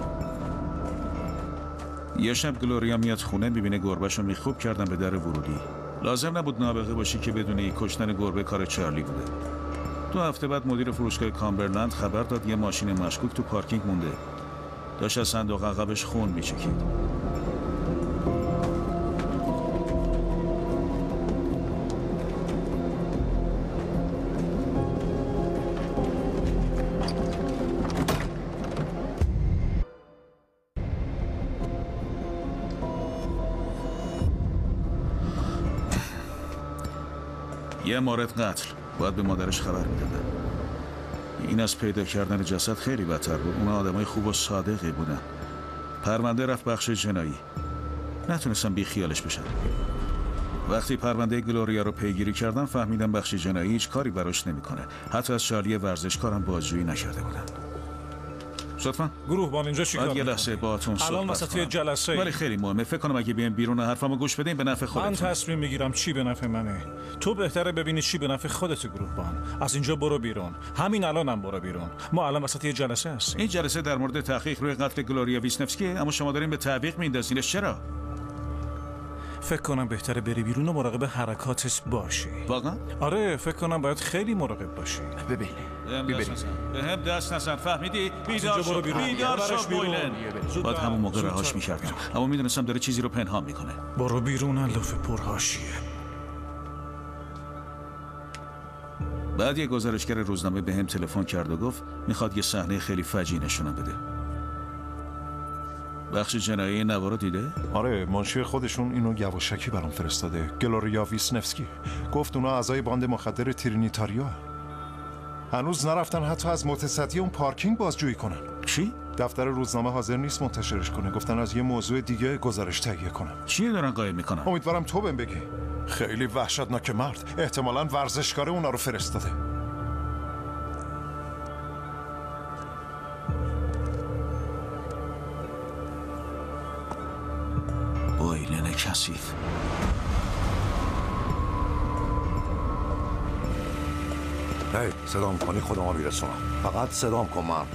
یه شب گلوریا میاد خونه میبینه گربه‌شو میخوب کردن به در ورودی. لازم نبود نابغه باشی که بدونی کشتن گربه کار چارلی بوده. دو هفته بعد مدیر فروشگاه کامبرلند خبر داد یه ماشین مشکوک تو پارکینگ مونده. داشت از صندوق عقبش خون میچکید. یه مورد قتل. باید به مادرش خبر میدادن. این از پیدا کردن جسد خیلی بدتر بود. اونا آدمای خوب و صادقی بودن. پرونده رفت بخش جنایی. نتونستم بی خیالش بشن. وقتی پرونده گلوریا رو پیگیری کردن فهمیدم بخش جنایی هیچ کاری براش نمیکنه. حتی از چارلی ورزشکارم بازجویی نکرده بودن. لطفا گروهبان اینجا چیکار بعد یه می‌کنی؟ لحظه باهاتون صحبت الان وسط یه جلسه ولی خیلی مهمه. فکر کنم اگه بیایم بیرون و حرفامو گوش بدین به نفع خودتون. من تصمیم میگیرم چی به نفع منه. تو بهتره ببینی چی به نفع خودت. گروهبان از اینجا برو بیرون. همین الانم برو بیرون. ما الان وسط یه جلسه هستیم. این جلسه در مورد تحقیق روی قتل گلوریا ویسنفسکی، اما شما دارین به تعویق میندازینش. چرا؟ فکر کنم بهتره بری بیرون و مراقب حرکاتت باشی. واقعا؟ آره فکر کنم باید خیلی مراقب باشی. ببین ببین به هم دست نزن، فهمیدی؟ بیدار برو شو، بیرون. بیدار برش شو بیرون. بویلن. باید همون موقع رهاش میکردم، اما میدونستم داره چیزی رو پنهان میکنه. برو بیرون الاف پرهاشیه. بعد یه گزارشگر روزنامه به هم تلفن کرد و گفت میخواد یه صحنه خیلی فجیع نشونم بده. بخش جنایی نوار رو دیده؟ آره، منشی خودشون اینو یواشکی برام فرستاده. گلوریا ویسنفسکی گفت اونا اعضای باند مخدر ترینیتاریا. هنوز نرفتن حتی از متصدی اون پارکینگ بازجویی کنن. چی؟ دفتر روزنامه حاضر نیست منتشرش کنه. گفتن از یه موضوع دیگه گزارش تهیه کنم. چی دارن قایم میکنن؟ امیدوارم تو بهم بگی. خیلی وحشتناک مرد. احتمالاً ورزشکار اونا رو فرستاده. بویلن کثیف. هی صدام کنی خودم میرسونم. فقط صدام کن من.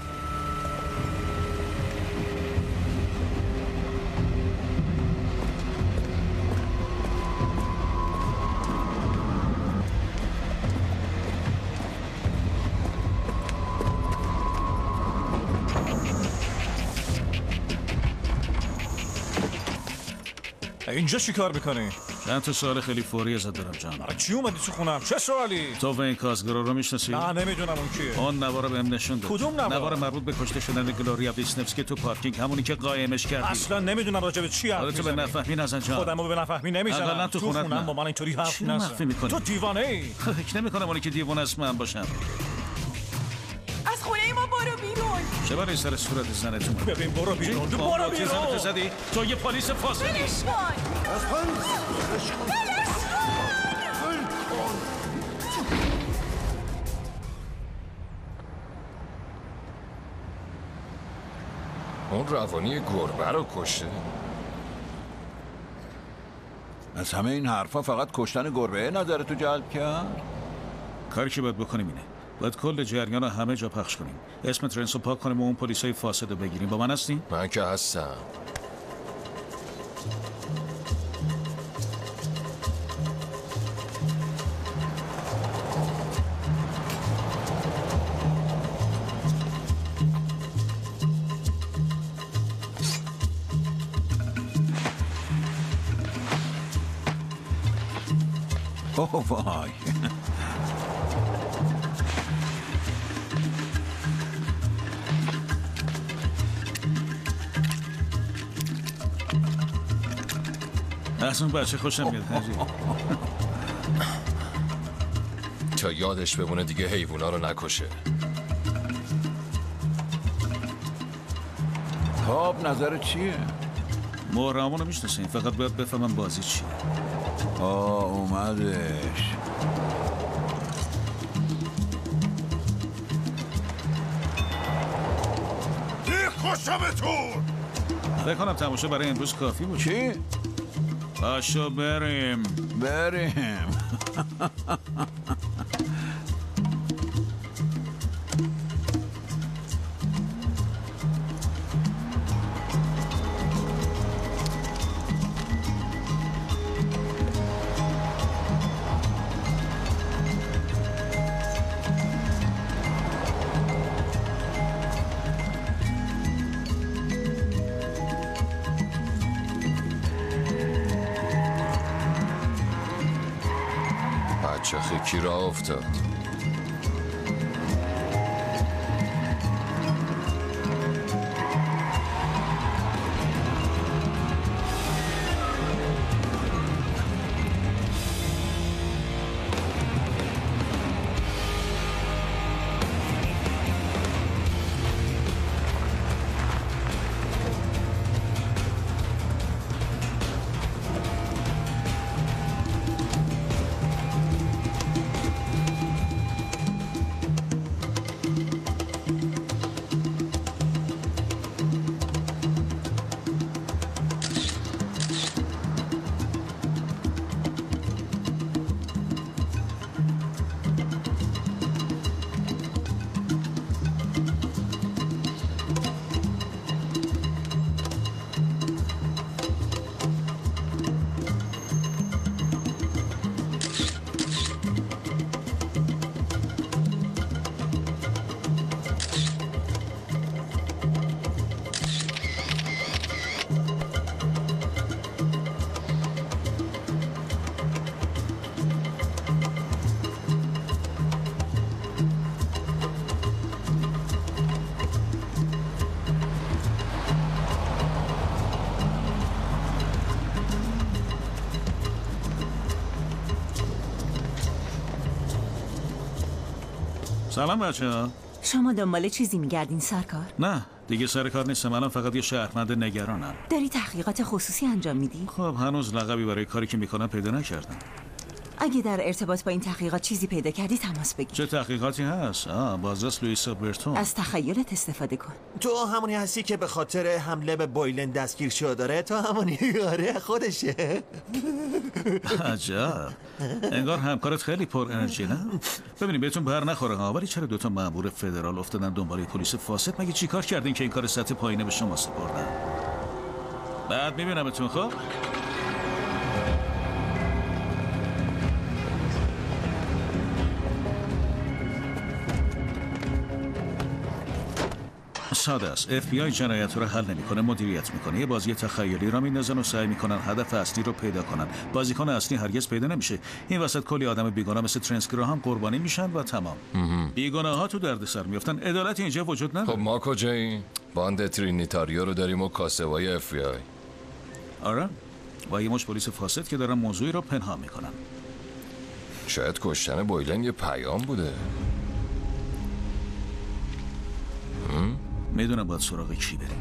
اینجا چی کار میکنی؟ چند تا سوال خیلی فوری ازت دارم جان. برای چی اومدی تو خونم؟ چه سوالی؟ تو وین کازگرو رو میشناسی؟ نه نمیدونم اون کیه. اون نوار رو بهم نشون داد. کدوم نوار؟ نوار مربوط به کشته شدن گلوریا ویسنفسکی تو پارکینگ، همونی که قایمش کردی. اصلا نمیدونم راجع به چی حرف میزنی. تو به نفهمی نزن جان. خودمو به نفهمی نمیزنم. اقلا تو خونت خونم با من اینطوری حرف نزن. تو دیوانه ای. فکر نمی‌کنم اونی که دیوانه است من باشم. از خونه ما برو بیرون. چه برای سر صورت زنتون؟ ببین برو بیرون. برو بیرون. زنت زدی؟ تو یه پلیس فاسدی. بلش کن. اون روانی گربه رو کشته. از همه این حرفا فقط کشتن گربه نظرتو جلب کرد؟ کاری که باید بکنیم اینه، باید کل جریان رو همه جا پخش کنیم. اسم ترنس رو پاک کنیم و اون پلیسای فاسد رو بگیریم. با من هستی؟ من که هستم. اوه وای. از اون بچه خوشم میاد هنری. تا یادش بمونه دیگه حیوونا رو نکشه. خب نظر چیه؟ مهرمون رو میشناسین، فقط باید بفهمم بازی چیه. آه اومدش. دیگه خوشمتون. فکر کنم تماشا برای امروز کافی بود. چی؟ پاشو بریم. بریم. بچه کی را افتاد. سلام بچه ها. شما دنبال چیزی میگردین سرکار؟ نه دیگه سر کار نیستم، الان فقط یه شهروند نگرانم. داری تحقیقات خصوصی انجام میدی؟ خب هنوز لقبی برای کاری که میکنم پیدا نکردم. اگه در ارتباط با این تحقیقات چیزی پیدا کردی تماس بگیر. چه تحقیقاتی هست؟ آه بازرس لوئیسا برتون. از تخیلت استفاده کن. تو همونی هستی که به خاطر حمله به بویلن دستگیر شده داره؟ تو همونی؟ آره خودشه. عجب، انگار همکارت خیلی پر انرژی نه؟ ببینید بهتون بر نخوره ها، ولی چرا دوتا مأمور فدرال افتادن دنبال پلیس فاسد؟ مگه چیکار کردین که این کار سطح پایینه به شما سپردن؟ بعد میبینمتون. خب ساده است. اف بی آی جنایت رو حل نمیکنه، مدیریت میکنه. یه بازی تخیلی را میندازن و سعی میکنن هدف اصلی رو پیدا کنن. بازیکن اصلی هرگز پیدا نمیشه. این وسط کلی آدم بیگناه مثل ترنس گراهام قربانی میشن و تمام. بیگناه ها تو دردسر میافتن. عدالت اینجا وجود نداره. خب ما کجاییم؟ باند ترینیتاریو رو داریم و کاسبای اف بی آی. آره و یه مش پلیس فاسد که دارن موضوعی رو پنهان میکنن. شاید کشتن بویلن یه پیام بوده. میدونم باید سراغ کی بریم.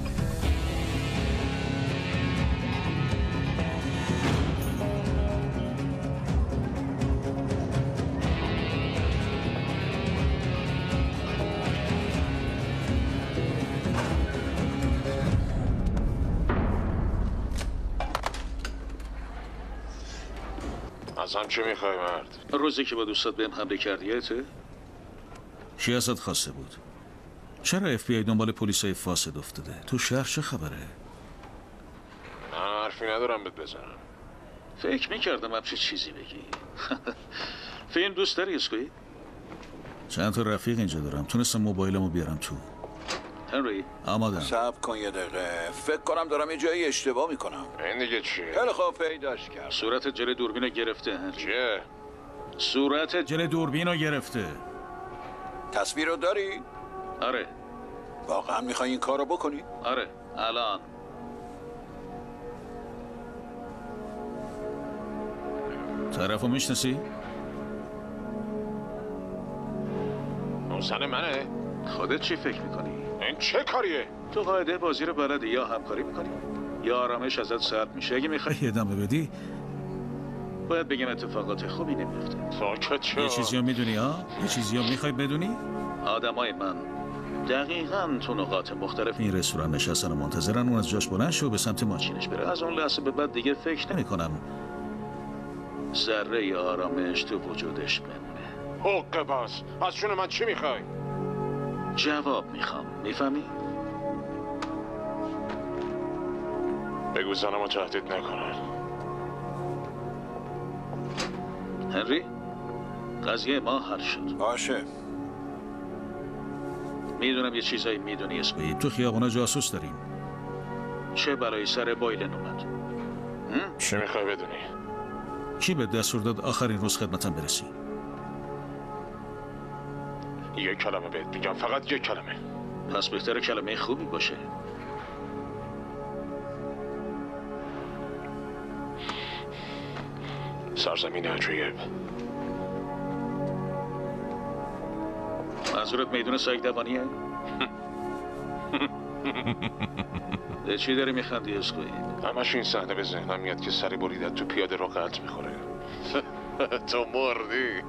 از هم چی میخوای مرد؟ روزی که با دوستات بهم حمله کردی یادته؟ چی ازت خواسته بود؟ چرا اف بی آی دنبال پلیسای فاسد افتاده؟ تو شهر چه خبره؟ من حرفی ندارم بهت بزنم. فکر میکردم همچه چیزی بگی. فیلم دوست داری اسکوی؟ چند تا رفیق اینجا دارم، تونستم موبایلمو بیارم تو. هنری آمادم. صبر کن یه دقیقه، فکر کنم دارم یه جایی اشتباه میکنم. این دیگه چیه؟ خیلی خوب پیداش کرد. صورت جلوی دوربینو گرفته. چیه؟ صورت جلوی دوربینو گرفته. تصویر رو داری؟ آره. واقعا میخوای این کار رو بکنی؟ آره الان. طرفو میشناسی؟ اون زن منه؟ خودت چی فکر میکنی؟ این چه کاریه؟ تو قاعده بازی رو بلدی، یا همکاری میکنی یا آرامش ازت سلب میشه. اگه میخوای ادامه بدی باید بگم اتفاقات خوبی نمیفته. ساکت شو. یه چیزی رو میدونی ها؟ یه چیزی رو میخوای بدونی؟ آدمای من دقیقاً تو نقاط مختلف این رستوران نشستن و منتظرن اون از جاش بلند شه و به سمت ماشینش بره. از اون لحظه به بعد دیگه فکر نمی‌کنم ذره آرامش تو وجودش بمونه. حقه باز. از جون من چی میخوای؟ جواب میخوام. میفهمی؟ بگو زنمو تهدید نکنن. هنری قضیه ما حل شد. باشه. میدونم یه چیزایی میدونی اسمی. تو خیابونا جاسوس داریم. چه برای سر بویلن اومد؟ چی میخوای بدونی؟ کی به دستور داد آخرین روز خدمتم برسی؟ یک کلمه بهت میگم، فقط یک کلمه. پس بهتره کلمه خوبی باشه. سرزمین عجایب. منظورت میدون سایک دوانیه؟ به چی داری میخندی اسکوی؟ همش این صحنه به ذهنم میاد که سری بریدت تو پیاده رو قطع میخوره. تو مردی.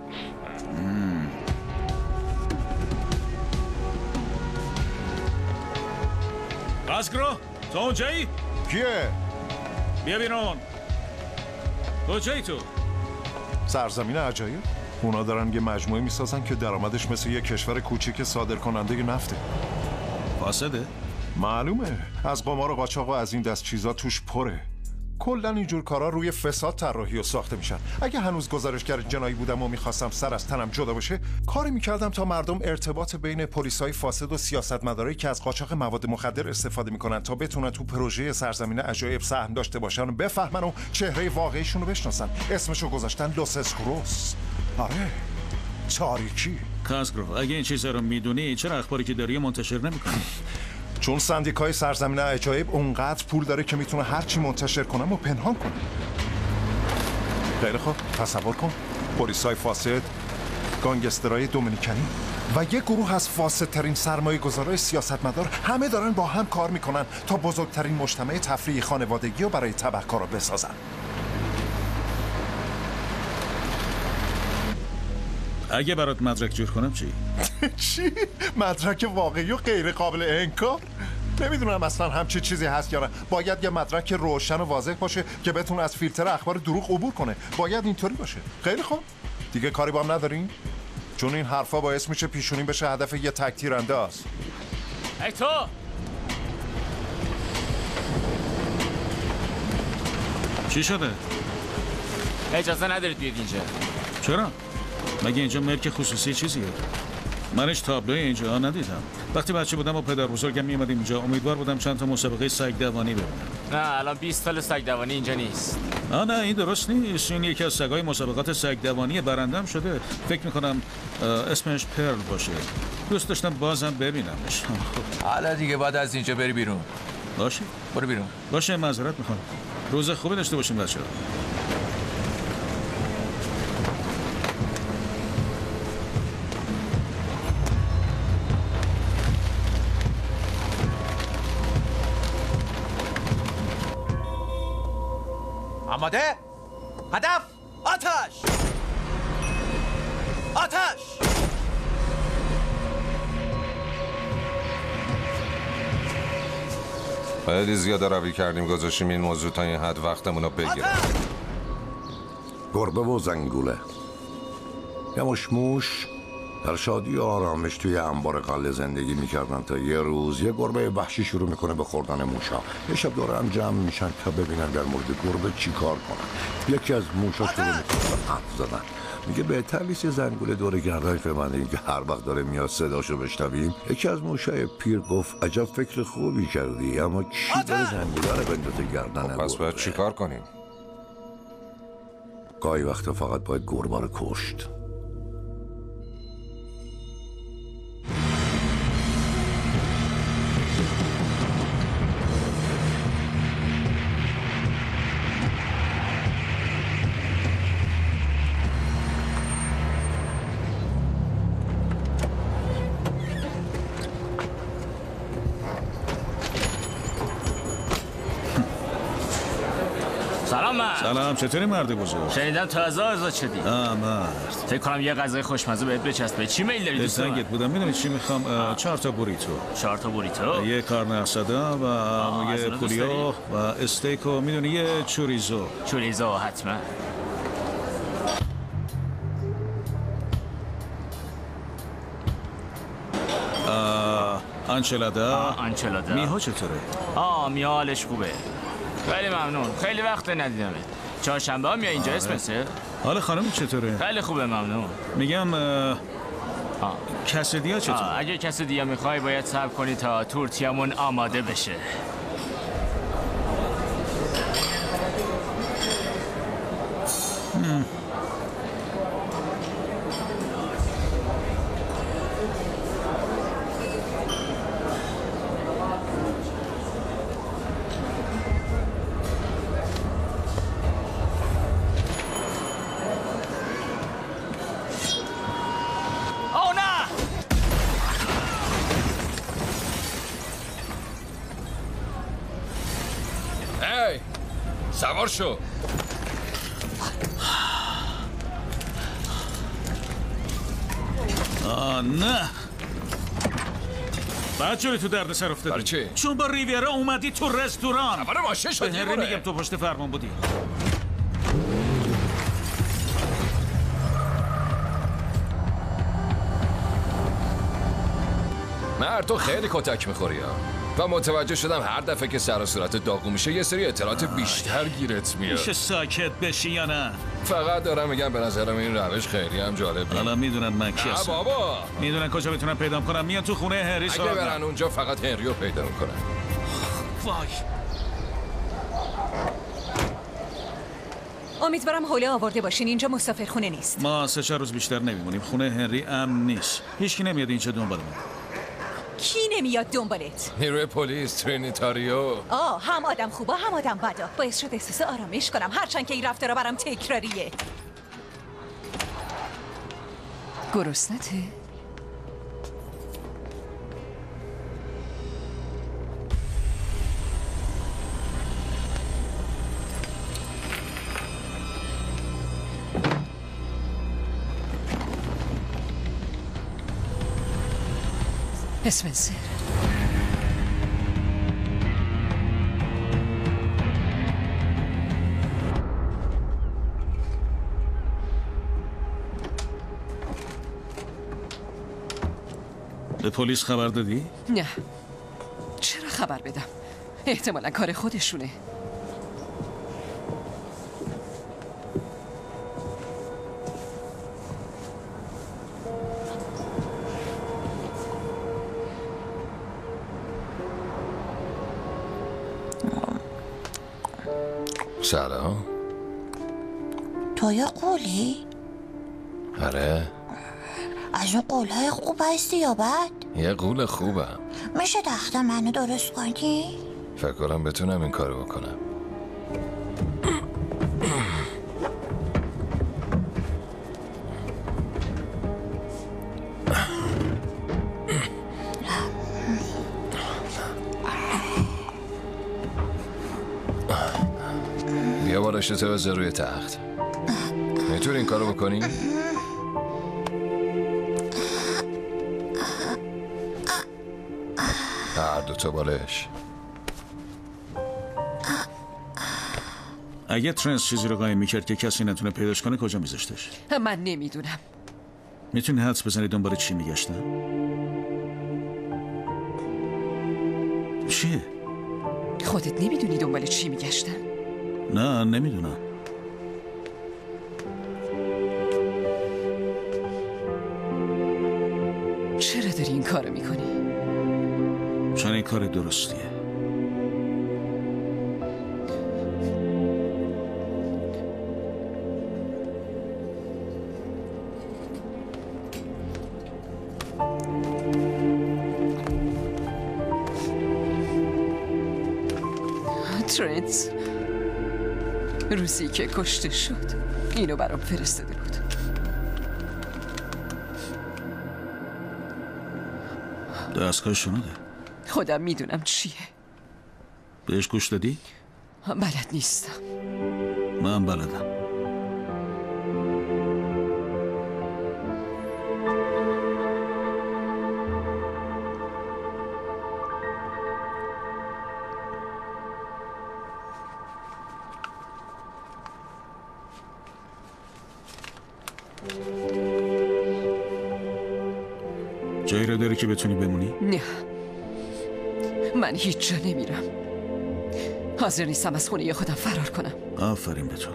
قاسگرو تو اونجایی؟ کیه؟ بیا بیرون. کجایی تو؟ سرزمین عجایب؟ اونا دارن یه مجموعه میسازن که درآمدش مثل یه کشور کوچیک صادر کننده نفته. فاسده؟ معلومه. از قمار و قاچاق و از این دست چیزا توش پره. کلا اینجور کارا روی فساد طراحی و ساخته میشن. اگه هنوز گزارشگر جنایی بودم و میخواستم سر از تنم جدا باشه، کاری میکردم تا مردم ارتباط بین پلیسای فاسد و سیاستمدارایی که از قاچاق مواد مخدر استفاده میکنن تا بتونن تو پروژه سرزمین عجایب سهم داشته باشن و بفهمن و چهره واقعیشون رو بشناسن. اسمشو گذاشتن لوس اسکروس. آره تاریکی. قاسگرو اگه این چیزا رو میدونی چرا اخباری که داری منتشر نمیکنی؟ چون سندیکای سرزمین عجایب اونقدر پول داره که میتونه هرچی منتشر کنم و پنهان کنه. خیلی خوب تصور کن پلیسای فاسد گانگسترهای دومینیکنی و یک گروه از فاسدترین سرمایه گذارای سیاستمدار همه دارن با هم کار میکنن تا بزرگترین مجتمع تفریحی خانوادگی رو برای تبهکارا بسازن. اگه برات مدرک جور کنم چی؟ چی؟ مدرک واقعی و غیر قابل انکار؟ نمیدونم اصلا همچی چیزی هست یا نه. باید یه مدرک روشن و واضح باشه که بتونه از فیلتر اخبار دروغ عبور کنه. باید اینطوری باشه. خیلی خوب. دیگه کاری با هم ندارین؟ چون این حرفا باعث میشه پیشونی بشه هدف یه تک تیرنده است. ای تو! چی شده؟ اجازه ندارید بیاد اینجا. چرا؟ مگه اینجا ملک خصوصی چیزیه؟ منش تابلوی اینجا ندیدم. وقتی بچه بودم با پدر بزرگم میومدیم اینجا امیدوار بودم چند تا مسابقه سگ دوانی ببینم. نه الان بیست سال سگ دوانی اینجا نیست. آه نه این درست نیست. این یکی از سگای مسابقات سگ دوانی برندم شده. فکر میکنم اسمش پرل باشه. دوست داشتم بازم ببینمش. حالا دیگه بعد از اینجا بری بیرون. باشه برو بیرون. باشه معذرت میخوام. روز خوبی داشته باشیم بچه‌ها. آماده؟ هدف آتش! آتش! خیلی زیاده روی کردیم گذاشتیم این موضوع تا این حد وقتمون رو بگیرم. گربه و زنگوله یه مشموش در شادی و آرامش توی انبار قلعه زندگی میکردن تا یه روز یه گربه وحشی شروع میکنه به خوردن موشا. یه شب دوره هم جمع میشن تا ببینن در مورد گربه چی کار کنن. یکی از موشا شروع میکنه به حرف زدن. میگه بهتر نیست یه زنگوله دور گردنش ببندیم که هر وقت داره میاد صداشو بشنویم. یکی از موشای پیر گفت عجب فکر خوبی کردی، اما کی داره زنگوله رو بندازه گردن؟ پس باید چی کار کنیم؟ گاهی وقتا فقط باید گربه رو کشت. سلام مرد. سلام، چطوری مرد بزرگ؟ شنیدم تازه آزاد شدی. آه مرد. فکر کنم یه غذای خوشمزه بهت بچسبه. چی میل داری دوست من؟ بودم میدونی چی میخوام؟ چهار تا بوریتو. چهار تا بوریتو؟ یه کارن اسادا و یه پولیو و استیک و میدونی یه چوریزو. چوریزو حتما. آنچلادا. آنچلادا. میها چطوره؟ آه میها حالش خوبه. خیلی ممنون. خیلی وقت ندیدمت. چهارشنبه ها میای اینجا اسپنسر؟ حال خانم چطوره؟ خیلی خوبه ممنون. میگم کسدیا چطوره؟ اگه کسدیا میخوای باید صبر کنی تا تورتیامون آماده بشه. هم. سوار شو. آه نه بعد چوری تو درد سر افتادی؟ برای چی؟ چون با ریویرا اومدی تو رستوران. خبر ماشه شدی. به هنری میگم تو پشت فرمان بودی. مرد تو خیلی کتک میخوری ها. و متوجه شدم هر دفعه که سر و صورت داغو میشه یه سری اطلاعات بیشتر گیرت میاد. میشه ساکت بشی یا نه؟ فقط دارم میگم به نظرم این روش خیلی هم جالب نیست. حالا میدونن من کی هستم. نه بابا. میدونن کجا بتونم پیدا کنم. میان تو خونه هنری ساعت. اگه برن اونجا فقط هنریو پیدا میکنن. وای. امیدوارم حوله آورده باشین. اینجا مسافرخونه نیست. ما سه چهار روز بیشتر نمیمونیم. خونه هنری امن نیست. هیچکی نمیاد اینجا دنبالمون. کی نمیاد دنبالت؟ نیروی پلیس ترینیتاریو. آه هم آدم خوبا هم آدم بدا. باعث شد احساس آرامش کنم هرچند که این رفتارا برام تکراریه. گرسنته؟ اسپنسر به پلیس خبر دادی؟ نه. چرا خبر بدم؟ احتمالا کار خودشونه. سلام. تو یه قولی؟ آره. از اون قولهای خوب هستی یا بد؟ یه قول خوبم. میشه تخت منو درست کنی؟ فکر کنم بتونم این کارو بکنم. بیا بالاشتو بذار روی تخت. میتونی این کارو بکنی؟ هر دوتا بالش. اگه ترنس چیزی رو قایم میکرد که کسی نتونه پیداش کنه کجا میذاشتش؟ من نمیدونم. میتونی حدس بزنی دنبال چی میگشتن؟ چیه؟ خودت نمیدونی دنبال چی میگشتن؟ نه نمیدونم. چرا داری این کارو میکنی؟ چون این کار درستیه. ترنس روزی که کشته شد اینو برام فرستاده بود. دستگاه شنوده. خودم میدونم چیه. بهش گوش دادی؟ بلد نیستم. من بلدم. جایی را داری که بتونی بمونی؟ نه من هیچ جا نمیرم. حاضر نیستم از خونه خودم فرار کنم. آفرین به تو.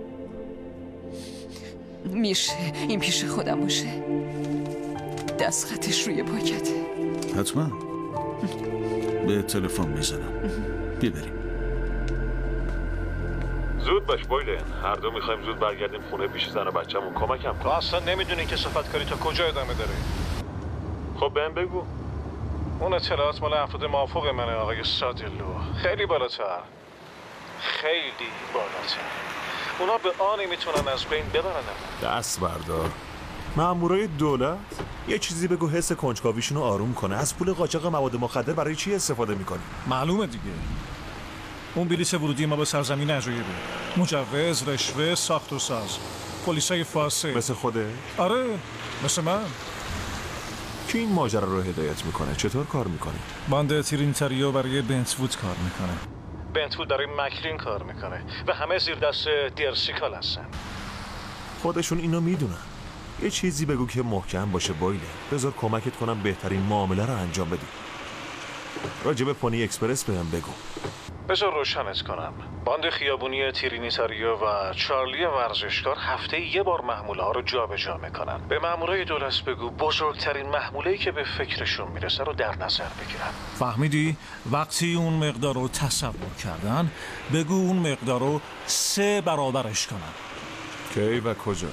میشه این پیش خودم باشه؟ دست خطش روی پاکته. حتما. به تلفن میزنم. بیا بریم. زود باش بویلن. هر دو میخوایم زود برگردیم خونه پیش زن و بچه‌مون. کمکم کن. تو اصلا نمیدونی که صفتکاری تا کجا ادامه داره. خب بهم بگو. اون اطلاعات مال افراد موافق منه آقای سادلو. خیلی بالاتر. خیلی بالاتر. اونا به آنی میتونن از بین ببرن. دست بردار. مامورای دولت یه چیزی بگو حس کنجکاویشونو آروم کنه. از پول قاچاق مواد مخدر برای چی استفاده میکنی؟ معلومه دیگه. اون بلیط ورودی ما به سرزمین عجایبه. مجوز، رشوه، ساخت و ساز. پلیسای فاسد. مثل خوده؟ آره، مثل من. کی این ماجرا رو هدایت میکنه؟ چطور کار میکنه؟ باند ترینیتاریو برای بنتوود کار میکنه. بنتوود برای مکلین کار میکنه و همه زیر دست دیرسیکال هستن. خودشون اینو میدونن. یه چیزی بگو که محکم باشه بویله. بذار کمکت کنم بهترین معامله رو انجام بدی. راجب پونی اکسپرس بهم بگو. بذار روشنت کنم. باند خیابونی ترینیتاریو و چارلی ورزشکار هفته یه بار محموله ها رو جابجا میکنن. به مامورای دولت بگو بزرگترین محموله‌ای که به فکرشون میرسه رو در نظر بگیرن. فهمیدی؟ وقتی اون مقدار رو تصور کردن بگو اون مقدار رو سه برابرش کنن. کی و کجا؟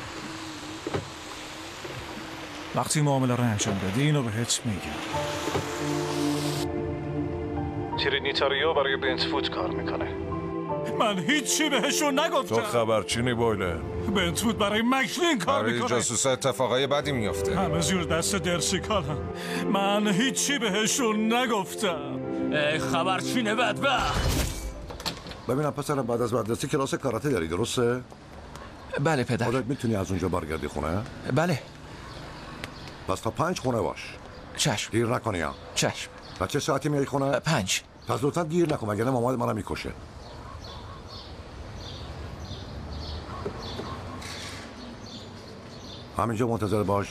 وقتی معامله رو انجام بدی اینو بهت میگم. ترینیتاریو برای بنتفود کار میکنه. من هیچی بهشون نگفتم. تو خبرچینی بویلن؟ بنتفود برای مکلین کار برای میکنه. جاسوس اتفاقای بدی میفته. همه زیر دست درسیکال هم. من هیچی بهشون نگفتم. ای خبرچین بدبخت. ببینم پسرم، بعد از مدرسه کلاس کاراته داری درسته؟ بله پدر. خودت میتونی از اونجا برگردی خونه؟ بله. پس تا پنج خونه باش. چشم. دیر نکنی ها. چشم. و چه ساعتی میای خونه؟ پنج. پس لطفا دیر نکن وگرنه مامان منم میکشه. همینجا منتظر باش.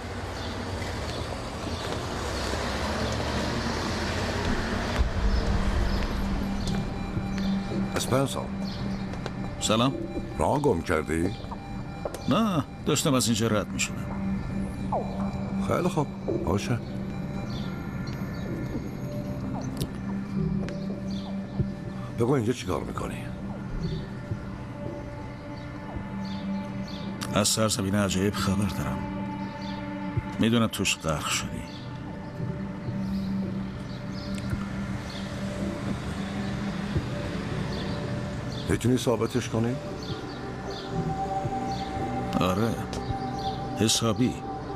اسپنسر. سلام. راه گم کردی؟ نه، داشتم از اینجا رد میشدم. خیلی خوب، باشه. بگو اینجا چی کار میکنی؟ از سرزمین عجایب خبر دارم. میدونم توش غرق شدی. میتونی ثابتش کنی؟ آره، حسابی.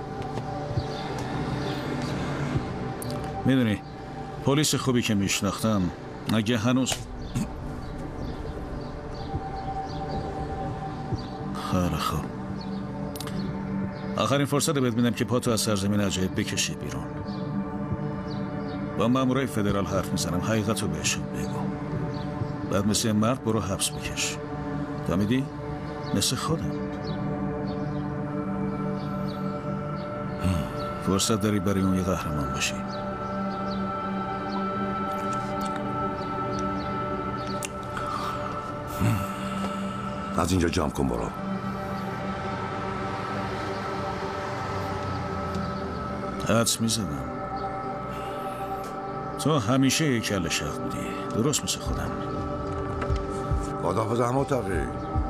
میدونی پلیس خوبی که میشناختم اگه هنوز خیلی خوب. آخرین فرصت بهت میدم که پاتو از سرزمین عجایب بکشی بیرون. با مامورای فدرال حرف میزنم، حقیقتو بهشون بگو. بعد مثل مرد برو حبس بکش. فهمیدی؟ مثل خودم. فرصت داری برای اون یه قهرمان باشی. از اینجا جمع کن برو. حدس میزدم تو همیشه یک کل شخ بودی، درست مثل خودم. خداحافظ احمد تقی.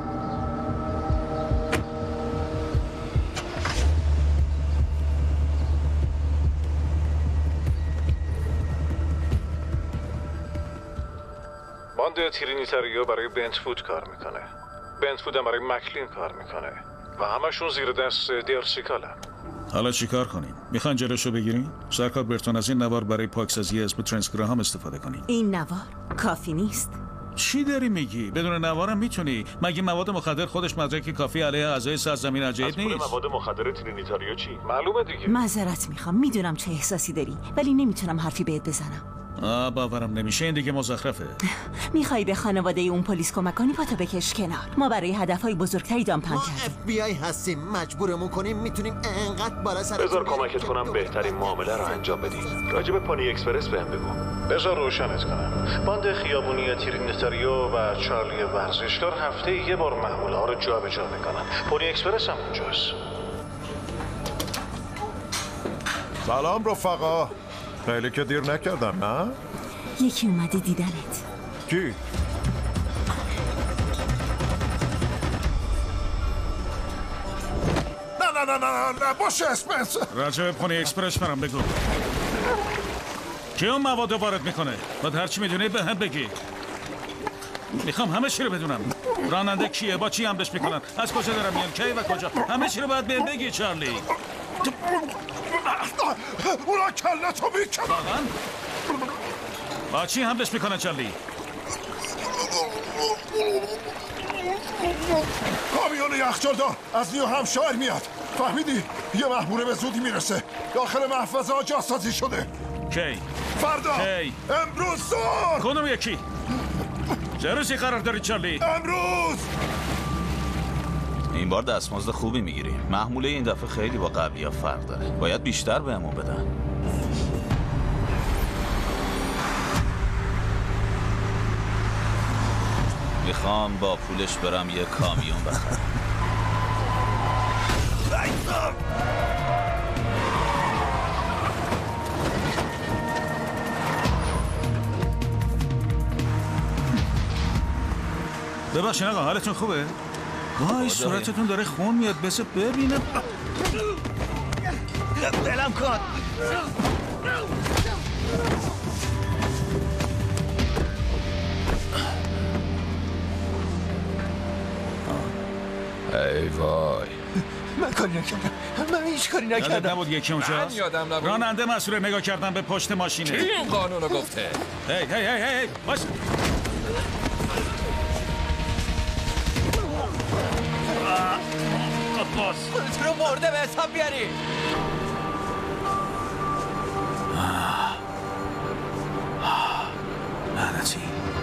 باند ترینیتریو برای بنتفود کار میکنه. بنتفود هم برای مکلین کار میکنه و همشون زیر دست درسیکالن. حالا چی کار کنیم؟ میخوان جلوشو بگیرین؟ سرکار برتون از این نوار برای پاکسازی اسم ترنس گراهام استفاده کنین. این نوار کافی نیست. چی داری میگی؟ بدون نوارم میتونی؟ مگه مواد مخدر خودش مدرک کافی علیه اعضای سرزمین عجایب نیست؟ از مواد مخدر ترینیتاریو چی؟ معلومه دیگه. معذرت میخوام، میدونم چه احساسی داری ولی نمیتونم حرفی بهت بزنم. آه باورم نمیشه، این دیگه مزخرفه. میخوای به خانواده اون پلیس کمک کنی؟ پاتو بکش کنار. ما برای هدفهای بزرگتری دامپن ما کردیم. اف بی آی هستیم، مجبورمون کنیم. میتونیم انقدر بالا سر بذار کمکت کنم بهترین معامله رو انجام بدی. راجع به پانی اکسپرس بهم بگو. بذار روشنت کنم. باند خیابونی ترینیتریو و چارلی ورزشکار هفته یه بار محموله ها رو جابجا میکنن. پلی اکسپرس هم اونجاست. سلام رفقا. خیلی که دیر نکردم نه؟ یکی اومده دیدنت. کی؟ نه نه نه نه نه باشه اسپنسر. راجع به پونی اکسپرس برام بگو. کی اون مواد وارد میکنه؟ باید هرچی میدونی به هم بگی. میخوام همه چی رو بدونم. راننده کیه؟ با چی حملش میکنن؟ از کجا دارن میان؟ کی و کجا؟ همه چی رو باید بهم بگی چارلی. اونا کلتو میکنن. واقعا؟ با چی حملش میکنن چارلی؟ کامیون یخچالدار از نیو همشایر میاد. فهمیدی؟ یه محموله به زودی میرسه. داخل محفظه ها جاسازی شده. کی؟ فردا. کی؟ امروز صبح. کدوم یکی؟ چه روزی قرار داری چارلی؟ امروز. این بار دستمزد خوبی میگیریم. محموله این دفعه خیلی با قبلی ها فرق داره. باید بیشتر بهمون بدن. میخوام با پولش برم یه کامیون بخرم. ببخشید آقا، حالتون خوبه؟ وای صورتتون داره خون میاد، بس ببینم. دلم کن. ای وای من کاری نکردم من هیچ کاری نکردم. یادت نبود یکی اونجاست؟ من یادم نبود. راننده مسئول نگاه کردن به پشت ماشینه. کی این قانونو گفته؟ هی هی هی هی باش. باز خودت رو مرده به حساب بیاری. لعنتی.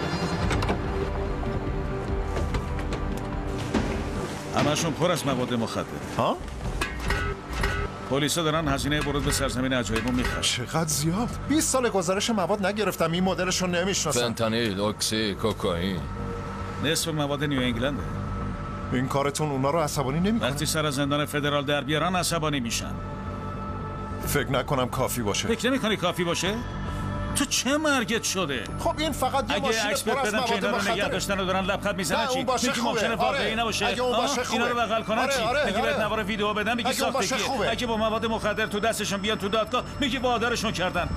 همشون پر از مواد مخدر. ها؟ پلیسا دارن هزینه ورود به سرزمین عجایبو میخرن. چقدر زیاد؟ بیست سال گزارش مواد نگرفتم این مدلشو نمیشناسم. فنتانیل، اکسی، کوکائین. نصف مواد نیو انگلنده. این کارتون اونا رو عصبانی نمیکنه؟ وقتی سر زندان فدرال در بیارن عصبانی میشن. فکر نکنم کافی باشه. فکر نمی‌کنی کافی باشه؟ تو چه مرگت شده؟ خب این فقط یه ماشین پر از مواد بدن که نگه داشتن و دارن لبخند میزنن چی؟ میگی ماشین واقعی نباشه؟ اگه اون باشه خوبه. اینا رو بغل کنن آره، چی؟ آره، میگی آره. بهت نوار ویدیو بدن میگی ساختگیه. اگه با مواد مخدر تو دستشون بیان تو دادگاه میگی وادارشون کردن.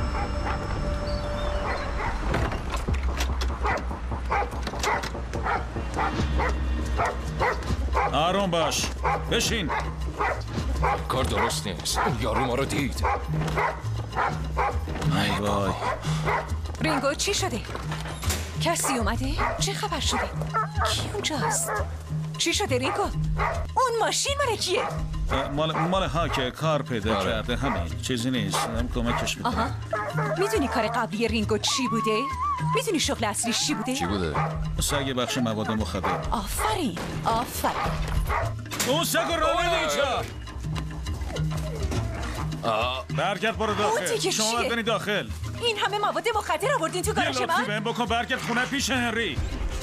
آروم باش. بشین. کار درست نیست. اون یارو ما رو دید. ای وای. رینگو چی شده؟ کسی اومده؟ چه خبر شده؟ کی اونجاست؟ چی شده رینگو؟ اون ماشین مال کیه؟ مال مال هاکه کار پیدا آره. کرده همین چیزی نیست. هم کمکش میکنم. آها. میدونی کار قبلی رینگو چی بوده؟ میدونی شغل اصلیش چی بوده؟ چی بوده؟ سگ بخش مواد مخدر. آفرین آفرین. اون سگ رو راه اینجا. برگرد برو داخل. شما باید برید داخل. این همه مواد مخدر آوردین تو گاراژ من؟ یه لطفی بهم بکن برگرد خونه پیش هنری.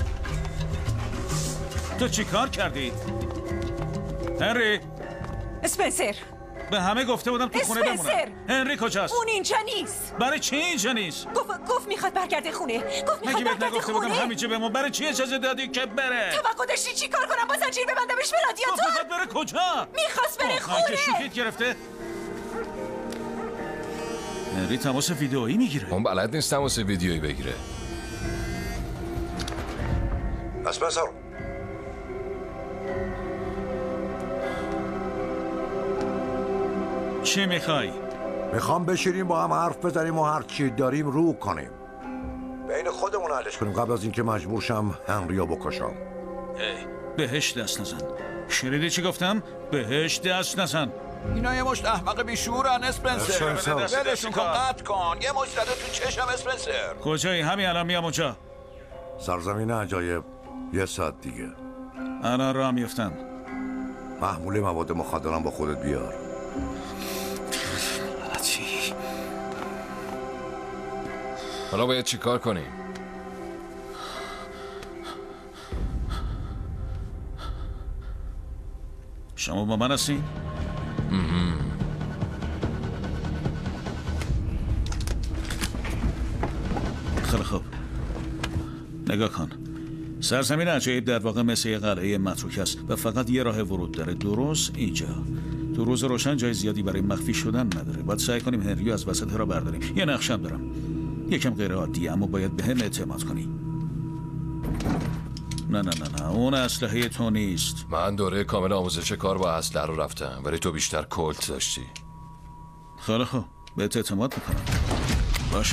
تو چی کار کردی؟ هنری اسپنسر به همه گفته بودم تو خونه بمونم. هنری کجاست؟ اون اینجا نیست. برای چی اینجا نیست؟ گفت گفت میخواد برگرده خونه. گفت میخواد برگرده خونه. بودم همینجا بمون. برای چی اجازه دادی که بره؟ توقع داشتی چی کار کنم؟ با زنجیر ببندمش به رادیاتور؟ گفت میخواد بره کجا؟ میخواست بره خونه. که شوخیت گرفته؟ هنری تماس ویدئویی میگیره. اون بلد نیست تماس ویدئویی بگیره. اسپنسر چی میخوای؟ میخوام بشینیم با هم حرف بزنیم و هر چی داریم رو کنیم. بین خودمون حلش کنیم قبل از اینکه مجبور شم هنریو بکشم. ای بهش دست نزن. شنیدی چی گفتم؟ بهش دست نزن. اینا یه مشت احمق بیشورن اسپنسر. ولشون کن قطع کن. یه مشت زده تو چشم اسپنسر. کجایی؟ همین الان میام اونجا. سرزمین عجایب یه ساعت دیگه. الان راه میفتم. محموله مواد مخدرم با خودت بیار. حالا باید چی کار کنیم؟ شما با من هستین؟ خیلی خوب نگاه کن. سرزمین عجایب در واقع مثل یه قلعه متروک است و فقط یه راه ورود داره. درست اینجا. تو روز روشن جای زیادی برای مخفی شدن نداره. باید سعی کنیم هنریو از وسط را برداریم. یه نقشم دارم. یکم غیر عادیه اما باید به هم اعتماد کنی. نه نه نه نه اون اسلحه تو نیست. من دوره کامل آموزش کار با اسلحه رو رفتم ولی تو بیشتر کلت داشتی. خیلی خوب بهت اعتماد میکنم. باشه.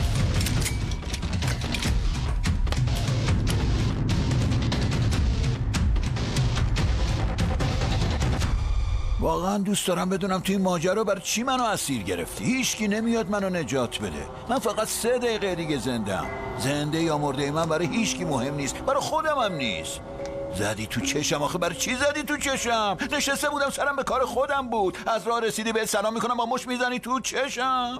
واقعا دوست دارم بدونم توی این ماجرا برای چی منو اسیر گرفتی؟ هیچکی نمیاد منو نجات بده. من فقط سه دقیقه دیگه زندم. زنده یا مرده من برای هیچکی مهم نیست. برای خودم هم نیست. زدی تو چشم. آخه برای چی زدی تو چشم؟ نشسته بودم سرم به کار خودم بود. از راه رسیدی بهت سلام میکنم با مش میزنی تو چشم.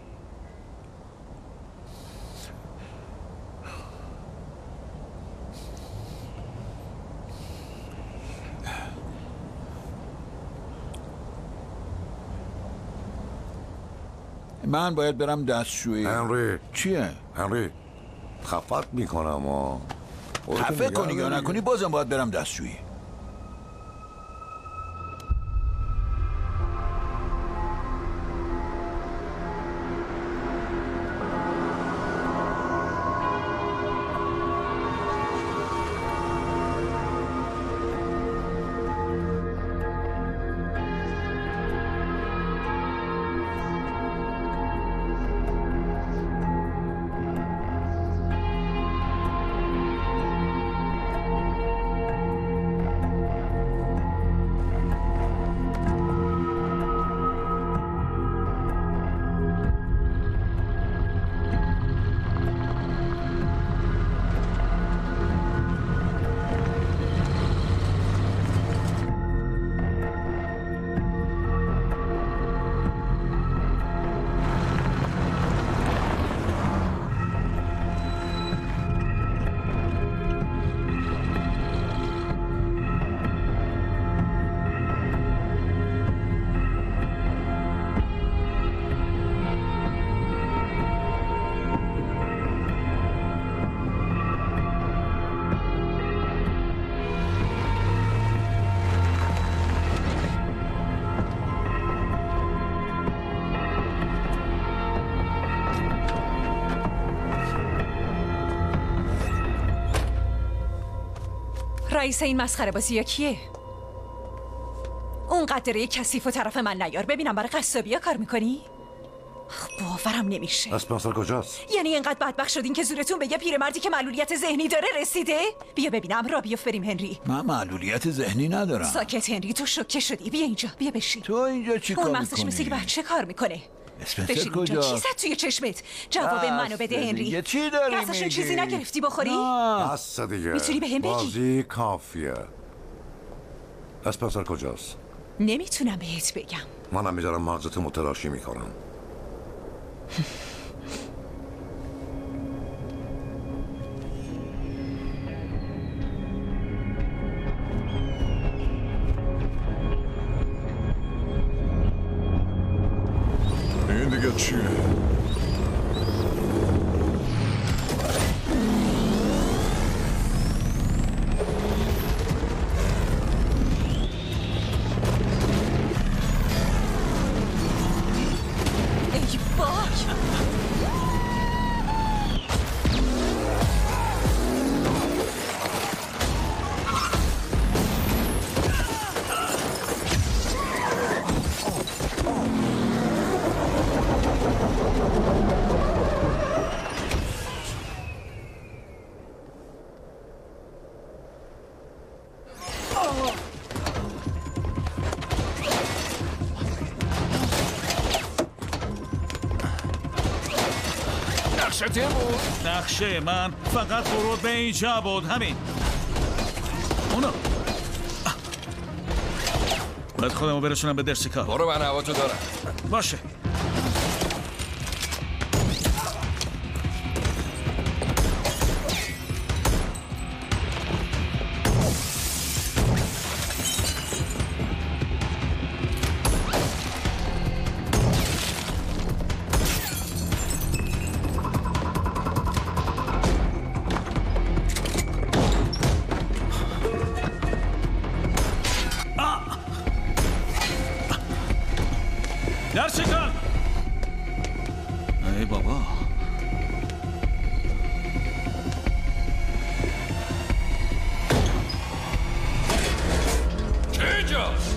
من باید برم دستشویی. هنری چیه؟ هنری خفت میکنم و خفه کنی یا نکنی بازم باید برم دستشویی. رئیس این مسخره بازی ها کیه؟ اون قدره کثیف و طرف من نیار. ببینم برای قصابی ها کار میکنی؟ باورم نمیشه. اسپانسر کجاست؟ یعنی اینقدر بدبخت شدین که زورتون به یه پیرمردی که معلولیت ذهنی داره رسیده؟ بیا ببینم. را بیفت بریم هنری. من معلولیت ذهنی ندارم. ساکت هنری، تو شوکه شدی. بیا اینجا، بیا بشین. تو اینجا چی کار اون میکنی؟ مغزش مثل که بچه کار میکنه. اسپنسر کجاست؟ چی زد توی چشمت؟ جواب منو بده هنری. چی داری میگی؟ ازشون چیزی نگرفتی بخوری؟ بس دیگه. میتونی به هم بگی؟ بازی کافیه. اسپانسر کجاست؟ نمیتونم بهت بگم. منم میذارم مغزت متلاشی میکنم. این دیگه چیه؟ ای باک! نقشه بود؟ نقشه من فقط ورود به اینجا بود. همین اونا. باید خودمو برسونم به درس کار. برو، من هوا تو دارم. باشه. درس کن. ای بابا. اینجاست.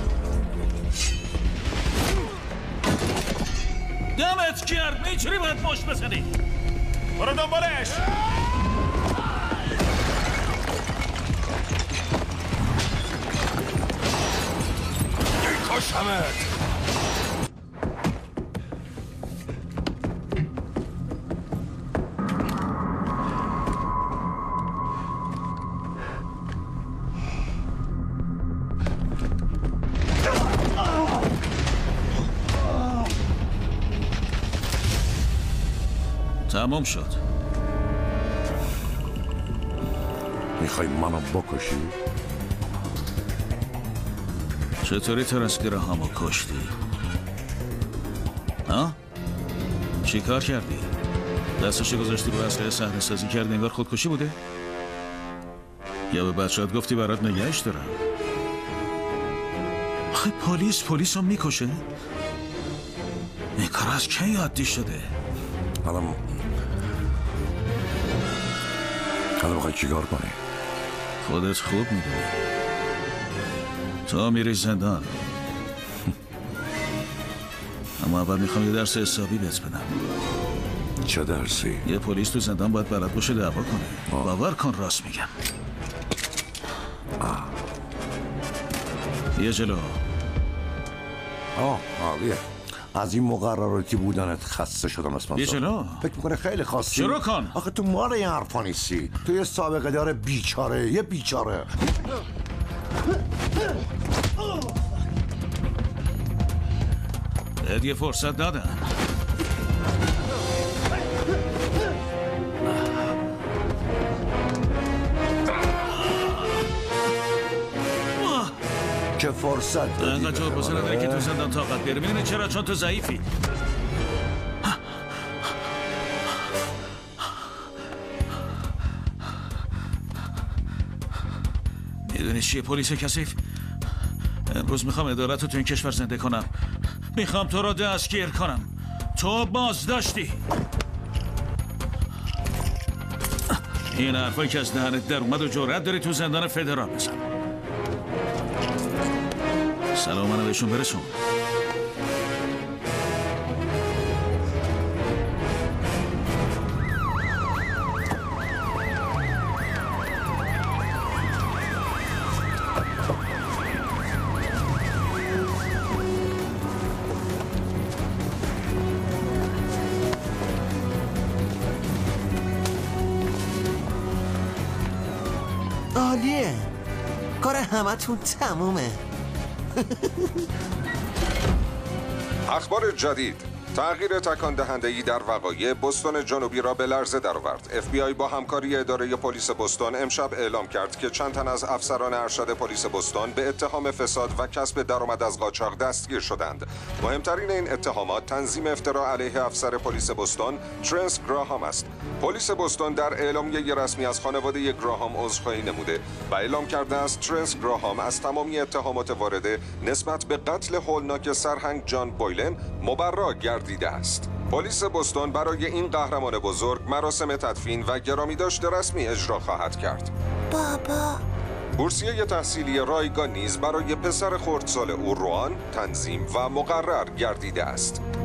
دمت کرد. میچونی باید مشت بزنی. برو دنبالش. کشمت. تمام شد. میخوای منو بکشی؟ چطوری ترنس گراهامو کشتی؟ ها؟ چی کار کردی؟ دستشو گذاشتی رو اسلحه صحنه سازی کردی انگار خودکشی بوده؟ یا به بچه‌ات گفتی برات نگهش دارم؟ آخه پلیس پلیس رو میکشه؟ این کار از کی عادی شده؟ الان الان بخوای چیکار کنی؟ خودت خوب میدونی. تو میری زندان. اما اول میخوام یه درس حسابی بهت بدم. چه درسی؟ یه پلیس تو زندان باید بلد باشه دعوا کنه. باور کن راست میگم. آه. یه جلو. آه عالیه. از این مقرراتی بودنت خسته شدم اسپانسر. یه جلو. فکر میکنه خیلی خاصی. شروع کن. آخه تو مال این حرفا نیستی. تو یه سابقه دار بیچاره. یه بیچاره. بهت یه فرصت دادن. که فرصت دادی. انقدر جور بزن نداره که تو زندان طاقت بیاره. میدونی چرا؟ چون تو ضعیفی. میدونی چیه پلیس کثیف؟ امروز میخوام عدالت رو تو این کشور زنده کنم. میخوام تو رو دستگیر کنم. تو بازداشتی. این حرفایی که از دهنت در اومد و جرأت داری تو زندان فدرال بزن. سلام منو بهشون برسون. عالیه. کار همتون تمومه. اخبار جدید. تغییر تکان دهنده‌ای در وقایع بوستون جنوبی را به لرزه درآورد. اف بی آی با همکاری اداره پلیس بوستون امشب اعلام کرد که چند تن از افسران ارشد پلیس بوستون به اتهام فساد و کسب درآمد از قاچاق دستگیر شدند. مهمترین این اتهامات تنظیم افترا علیه افسر پلیس بوستون ترنس گراهام است. پلیس بوستون در اعلامیه رسمی از خانواده گراهام عذرخواهی نموده و اعلام کرده است ترنس گراهام از تمامی اتهامات وارده نسبت به قتل هولناک سرهنگ جان بویلن مبرا گردیده است. پلیس بوستون برای این قهرمان بزرگ مراسم تدفین و گرامیداشت رسمی اجرا خواهد کرد. بابا بورسیه تحصیلی رایگان نیز برای پسر خردسال او روان تنظیم و مقرر گردیده است.